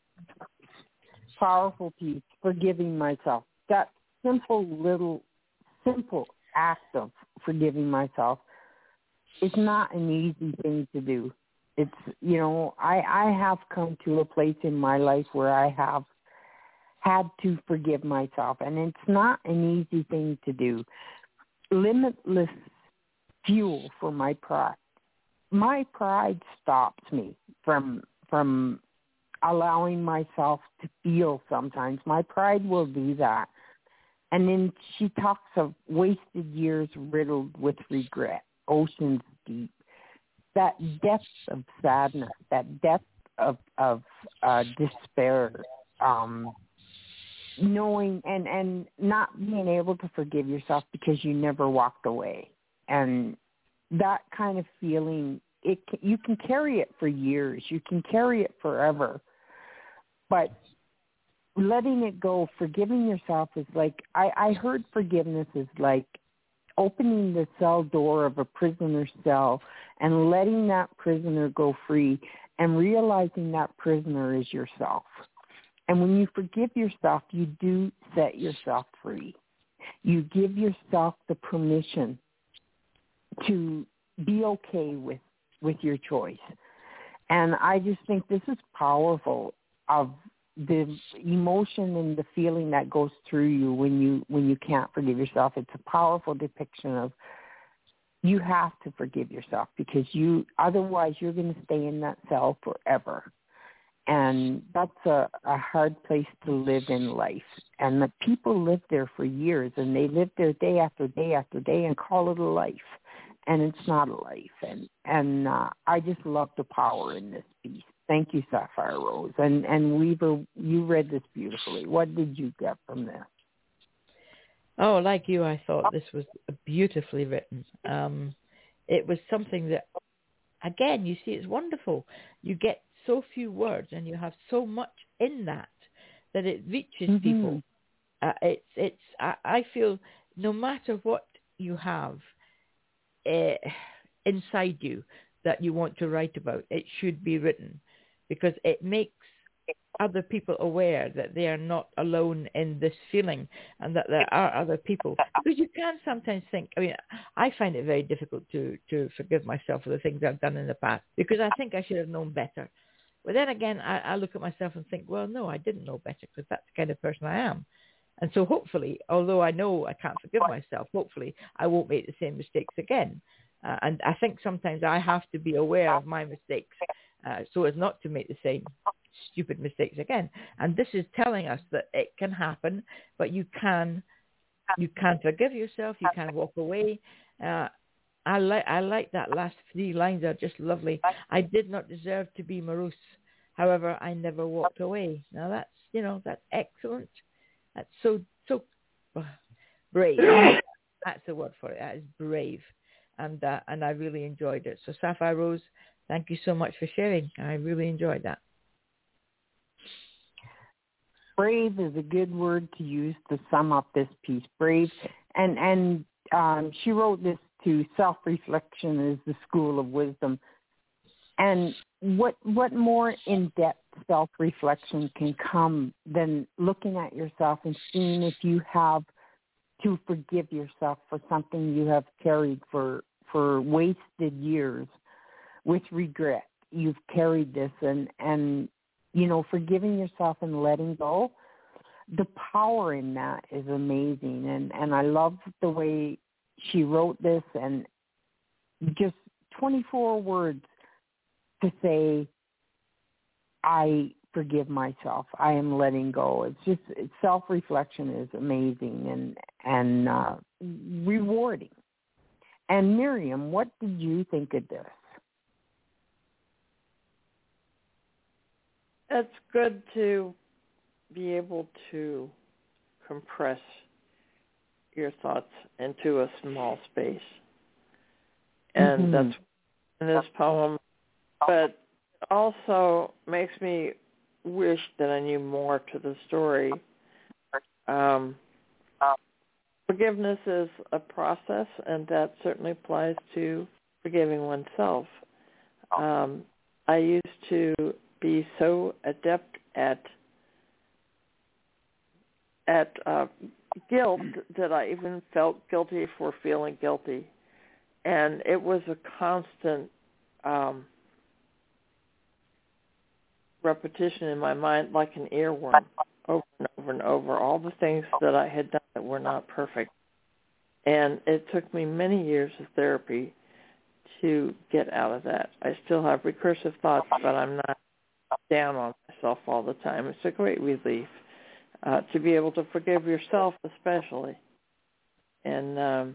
Powerful piece, Forgiving Myself. That simple little, simple act of forgiving myself is not an easy thing to do. It's, you know, I, I have come to a place in my life where I have had to forgive myself, and it's not an easy thing to do. Limitless fuel for my pride. My pride stops me from from allowing myself to feel sometimes. My pride will do that. And then she talks of wasted years riddled with regret, oceans deep. That depth of sadness, that depth of, of uh, despair, um, knowing and, and not being able to forgive yourself because you never walked away. And that kind of feeling, it you can carry it for years. You can carry it forever. But letting it go, forgiving yourself is like, I, I heard forgiveness is like opening the cell door of a prisoner's cell and letting that prisoner go free and realizing that prisoner is yourself. And when you forgive yourself, you do set yourself free. You give yourself the permission to be okay with, with your choice. And I just think this is powerful of the emotion and the feeling that goes through you when you when you can't forgive yourself. It's a powerful depiction of you have to forgive yourself because you otherwise you're going to stay in that cell forever. And that's a, a hard place to live in life. And the people live there for years, and they live there day after day after day and call it a life. And it's not a life. And, and uh, I just love the power in this piece. Thank you, Sapphire Rose. And, and Weaver, you read this beautifully. What did you get from this? Oh, like you, I thought this was beautifully written. Um, it was something that, again, you see, it's wonderful. You get so few words and you have so much in that that it reaches mm-hmm. people. Uh, it's, it's. I, I feel no matter what you have uh, inside you that you want to write about, it should be written because it makes other people aware that they are not alone in this feeling and that there are other people. Because you can sometimes think, I mean, I find it very difficult to, to forgive myself for the things I've done in the past because I think I should have known better. But then again, I, I look at myself and think, well, no, I didn't know better because that's the kind of person I am. And so hopefully, although I know I can't forgive myself, hopefully I won't make the same mistakes again. Uh, and I think sometimes I have to be aware of my mistakes uh, so as not to make the same stupid mistakes again. And this is telling us that it can happen, but you can you can forgive yourself. You can walk away. Uh, I like I like that last three lines are just lovely. I did not deserve to be morose. However, I never walked away. Now that's you know that's excellent. That's so so uh, brave. That's the word for it. That is brave, and uh, and I really enjoyed it. So Sapphire Rose, thank you so much for sharing. I really enjoyed that. Brave is a good word to use to sum up this piece. Brave, and and um, she wrote this to self-reflection is the school of wisdom. And what what more in-depth self-reflection can come than looking at yourself and seeing if you have to forgive yourself for something you have carried for for wasted years with regret. You've carried this and and you know, forgiving yourself and letting go, the power in that is amazing. And, and I love the way she wrote this, and just twenty-four words to say, I forgive myself. I am letting go. It's just, self-reflection is amazing and, and uh, rewarding. And Miriam, what did you think of this? It's good to be able to compress your thoughts into a small space. And mm-hmm. that's in this poem. But also makes me wish that I knew more to the story. Um, forgiveness is a process, and that certainly applies to forgiving oneself. Um, I used to be so adept at at uh, guilt that I even felt guilty for feeling guilty, and it was a constant um, repetition in my mind, like an earworm, over and over and over. All the things that I had done that were not perfect, and it took me many years of therapy to get out of that. I still have recursive thoughts, but I'm not down on myself all the time. It's a great relief uh, to be able to forgive yourself, especially. And um,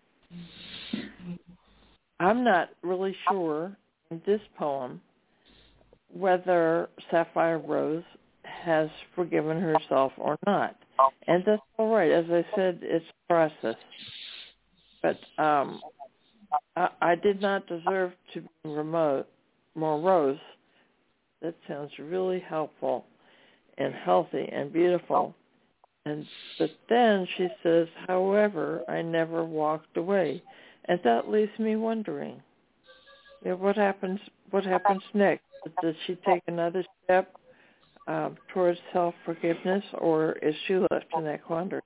I'm not really sure in this poem whether Sapphire Rose has forgiven herself or not. And that's all right. As I said, it's a process. But um, I, I did not deserve to be remote, morose. That sounds really helpful and healthy and beautiful. And but then she says, however, I never walked away. And that leaves me wondering, you know, what happens what happens next? Does she take another step um, towards self-forgiveness, or is she left in that quandary?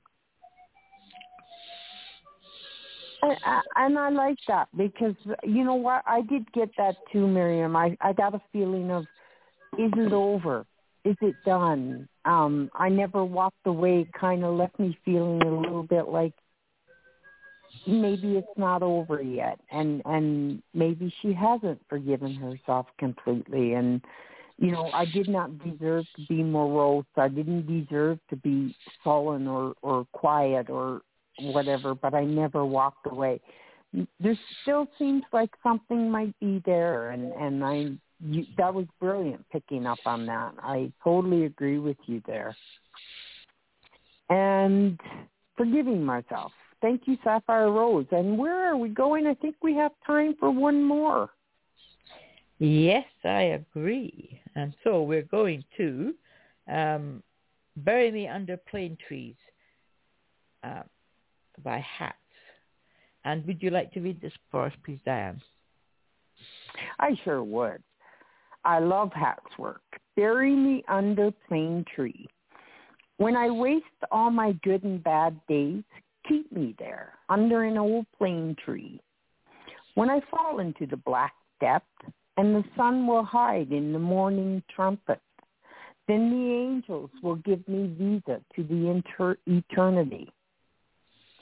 And, and I like that because, you know what, I did get that too, Miriam. I, I got a feeling of, is it over? Is it done? Um, I never walked away, kind of left me feeling a little bit like maybe it's not over yet. And, and maybe she hasn't forgiven herself completely. And, you know, I did not deserve to be morose. I didn't deserve to be sullen or, or quiet or whatever, but I never walked away. There still seems like something might be there, and, and I you, that was brilliant picking up on that. I totally agree with you there. And forgiving myself. Thank you, Sapphire Rose. And where are we going? I think we have time for one more. Yes, I agree. And so we're going to um, Bury Me Under Plane Trees uh, by Hats. And would you like to read this for us, please, Diane? I sure would. I love Hat's work. Bury me under plane tree. When I waste all my good and bad days, keep me there under an old plane tree. When I fall into the black depth and the sun will hide in the morning trumpet, then the angels will give me visa to the inter- eternity.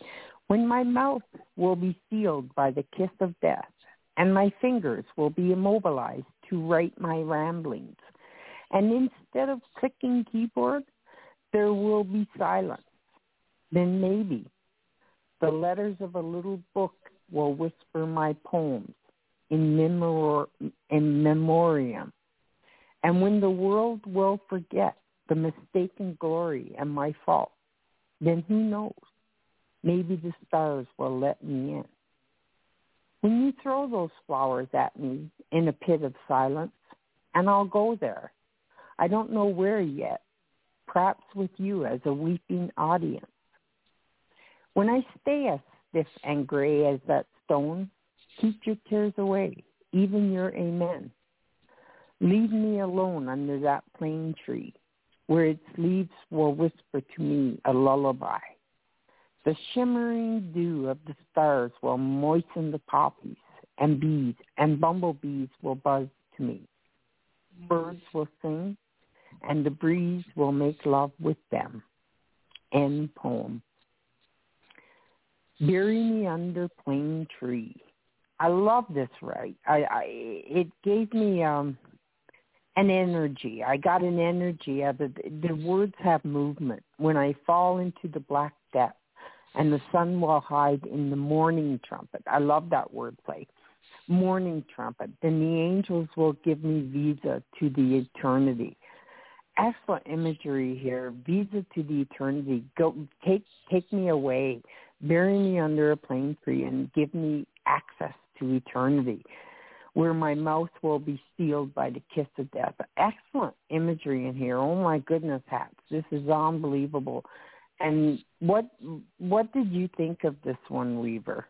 when my mouth will be sealed by the kiss of death, and my fingers will be immobilized to write my ramblings. And instead of clicking keyboard, there will be silence. Then maybe the letters of a little book will whisper my poems in, memor- in memoriam. And when the world will forget the mistaken glory and my fault, then who knows? Maybe the stars will let me in. When you throw those flowers at me in a pit of silence, and I'll go there. I don't know where yet, perhaps with you as a weeping audience. When I stay as stiff and gray as that stone, keep your tears away, even your amen. Leave me alone under that plane tree, where its leaves will whisper to me a lullaby. The shimmering dew of the stars will moisten the poppies, and bees and bumblebees will buzz to me. Birds will sing, and the breeze will make love with them. End poem. Bury me under plane tree. I love this, right? I, I it gave me um an energy. I got an energy out of it. The words have movement. When I fall into the black depth, and the sun will hide in the morning trumpet. I love that wordplay. Morning trumpet. Then the angels will give me visa to the eternity. Excellent imagery here. Visa to the eternity. Go take take me away. Bury me under a plane tree and give me access to eternity, where my mouth will be sealed by the kiss of death. Excellent imagery in here. Oh my goodness, Hats. This is unbelievable. And what what did you think of this one, Weaver?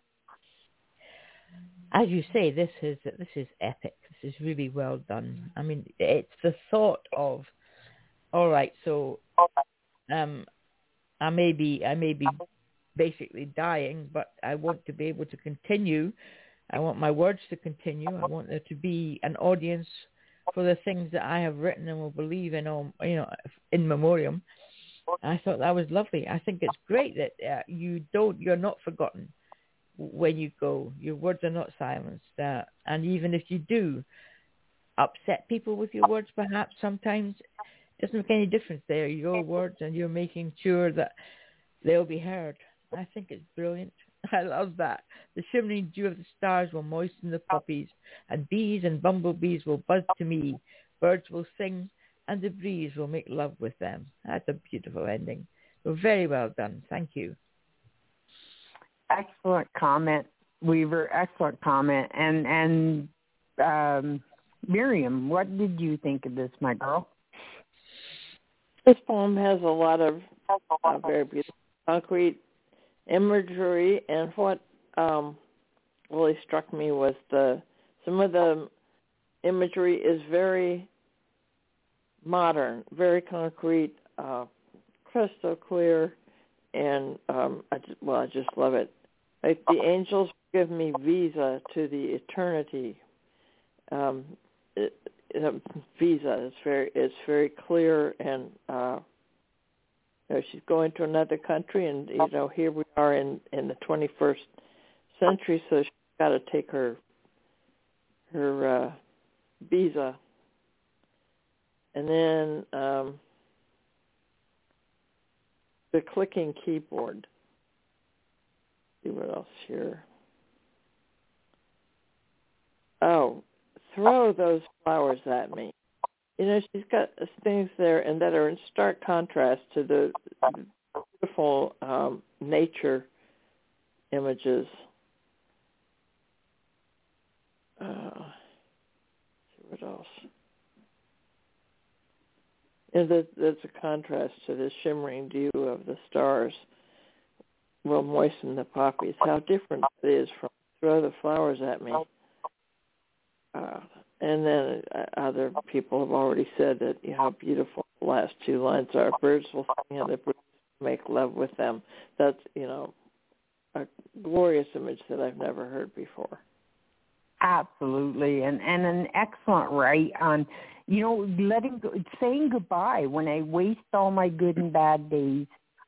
As you say, this is this is epic. This is really well done. I mean, it's the thought of, all right, so um, I may be I may be basically dying, but I want to be able to continue. I want my words to continue. I want there to be an audience for the things that I have written and will believe in, all, you know, in memoriam. I thought that was lovely. I think it's great that uh, you don't, you're not forgotten when you go. Your words are not silenced. Uh, and even if you do upset people with your words, perhaps sometimes it doesn't make any difference. They are your words and you're making sure that they'll be heard. I think it's brilliant. I love that. The shimmering dew of the stars will moisten the poppies, and bees and bumblebees will buzz to me. Birds will sing, and the breeze will make love with them. That's a beautiful ending. So very well done. Thank you. Excellent comment, Weaver. Excellent comment. And and um, Miriam, what did you think of this, my girl? This poem has a lot of uh, very beautiful concrete imagery, and what um, really struck me was the some of the imagery is very modern, very concrete, uh, crystal clear, and um, I just, well, I just love it. Like the angels give me visa to the eternity. Um, it, it, visa is very, it's very clear, and uh, you know, she's going to another country, and you know, here we are in, in the twenty-first century, so she's got to take her her uh, visa. And then um, the clicking keyboard. See what else here. Oh, throw those flowers at me. You know, she's got things there and that are in stark contrast to the beautiful um, nature images. Uh, see what else. And there's a contrast to the shimmering dew of the stars will moisten the poppies. How different it is from throw the flowers at me. Uh, and then uh, other people have already said that, you know, how beautiful the last two lines are. Birds will sing and the birds make love with them. That's, you know, a glorious image that I've never heard before. Absolutely, and and an excellent right on, you know, letting go, saying goodbye. When I waste all my good and bad days,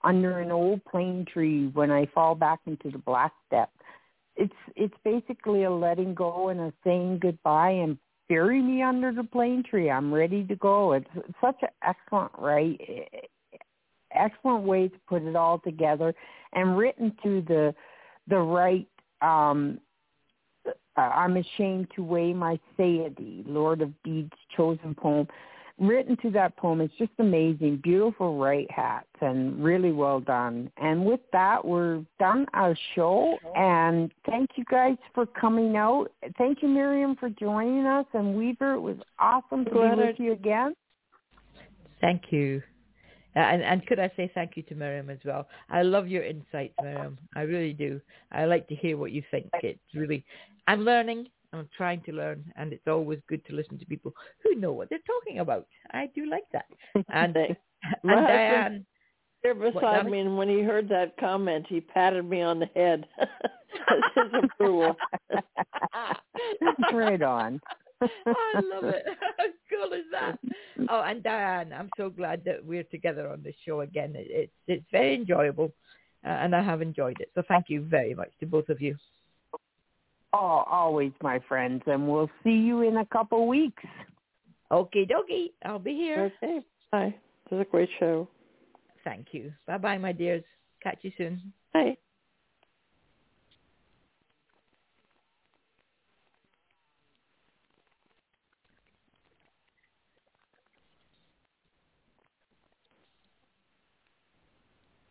under an old plane tree when I fall back into the black depth. It's it's basically a letting go and a saying goodbye and bury me under the plane tree. I'm ready to go. It's such an excellent right, excellent way to put it all together, and written to the the right. Um, I'm ashamed to weigh my satiety, Lord of Bede's chosen poem. Written to that poem, it's just amazing. Beautiful right hats and really well done. And with that, we're done our show. And thank you guys for coming out. Thank you, Miriam, for joining us. And Weaver, it was awesome to be with you again. Thank you. Uh, and, and could I say thank you to Miriam as well? I love your insights, Miriam. I really do. I like to hear what you think. It's really, I'm learning. I'm trying to learn, and it's always good to listen to people who know what they're talking about. I do like that. And, and Diane, here beside me, and when he heard that comment, he patted me on the head. His approval. Right on. I love it. How cool is that? Oh, and Diane, I'm so glad that we're together on this show again. It, it's it's very enjoyable, uh, and I have enjoyed it. So thank you very much to both of you. Oh, always, my friends, and we'll see you in a couple weeks. Okie dokie. I'll be here. Okay. Bye. This is a great show. Thank you. Bye-bye, my dears. Catch you soon. Bye.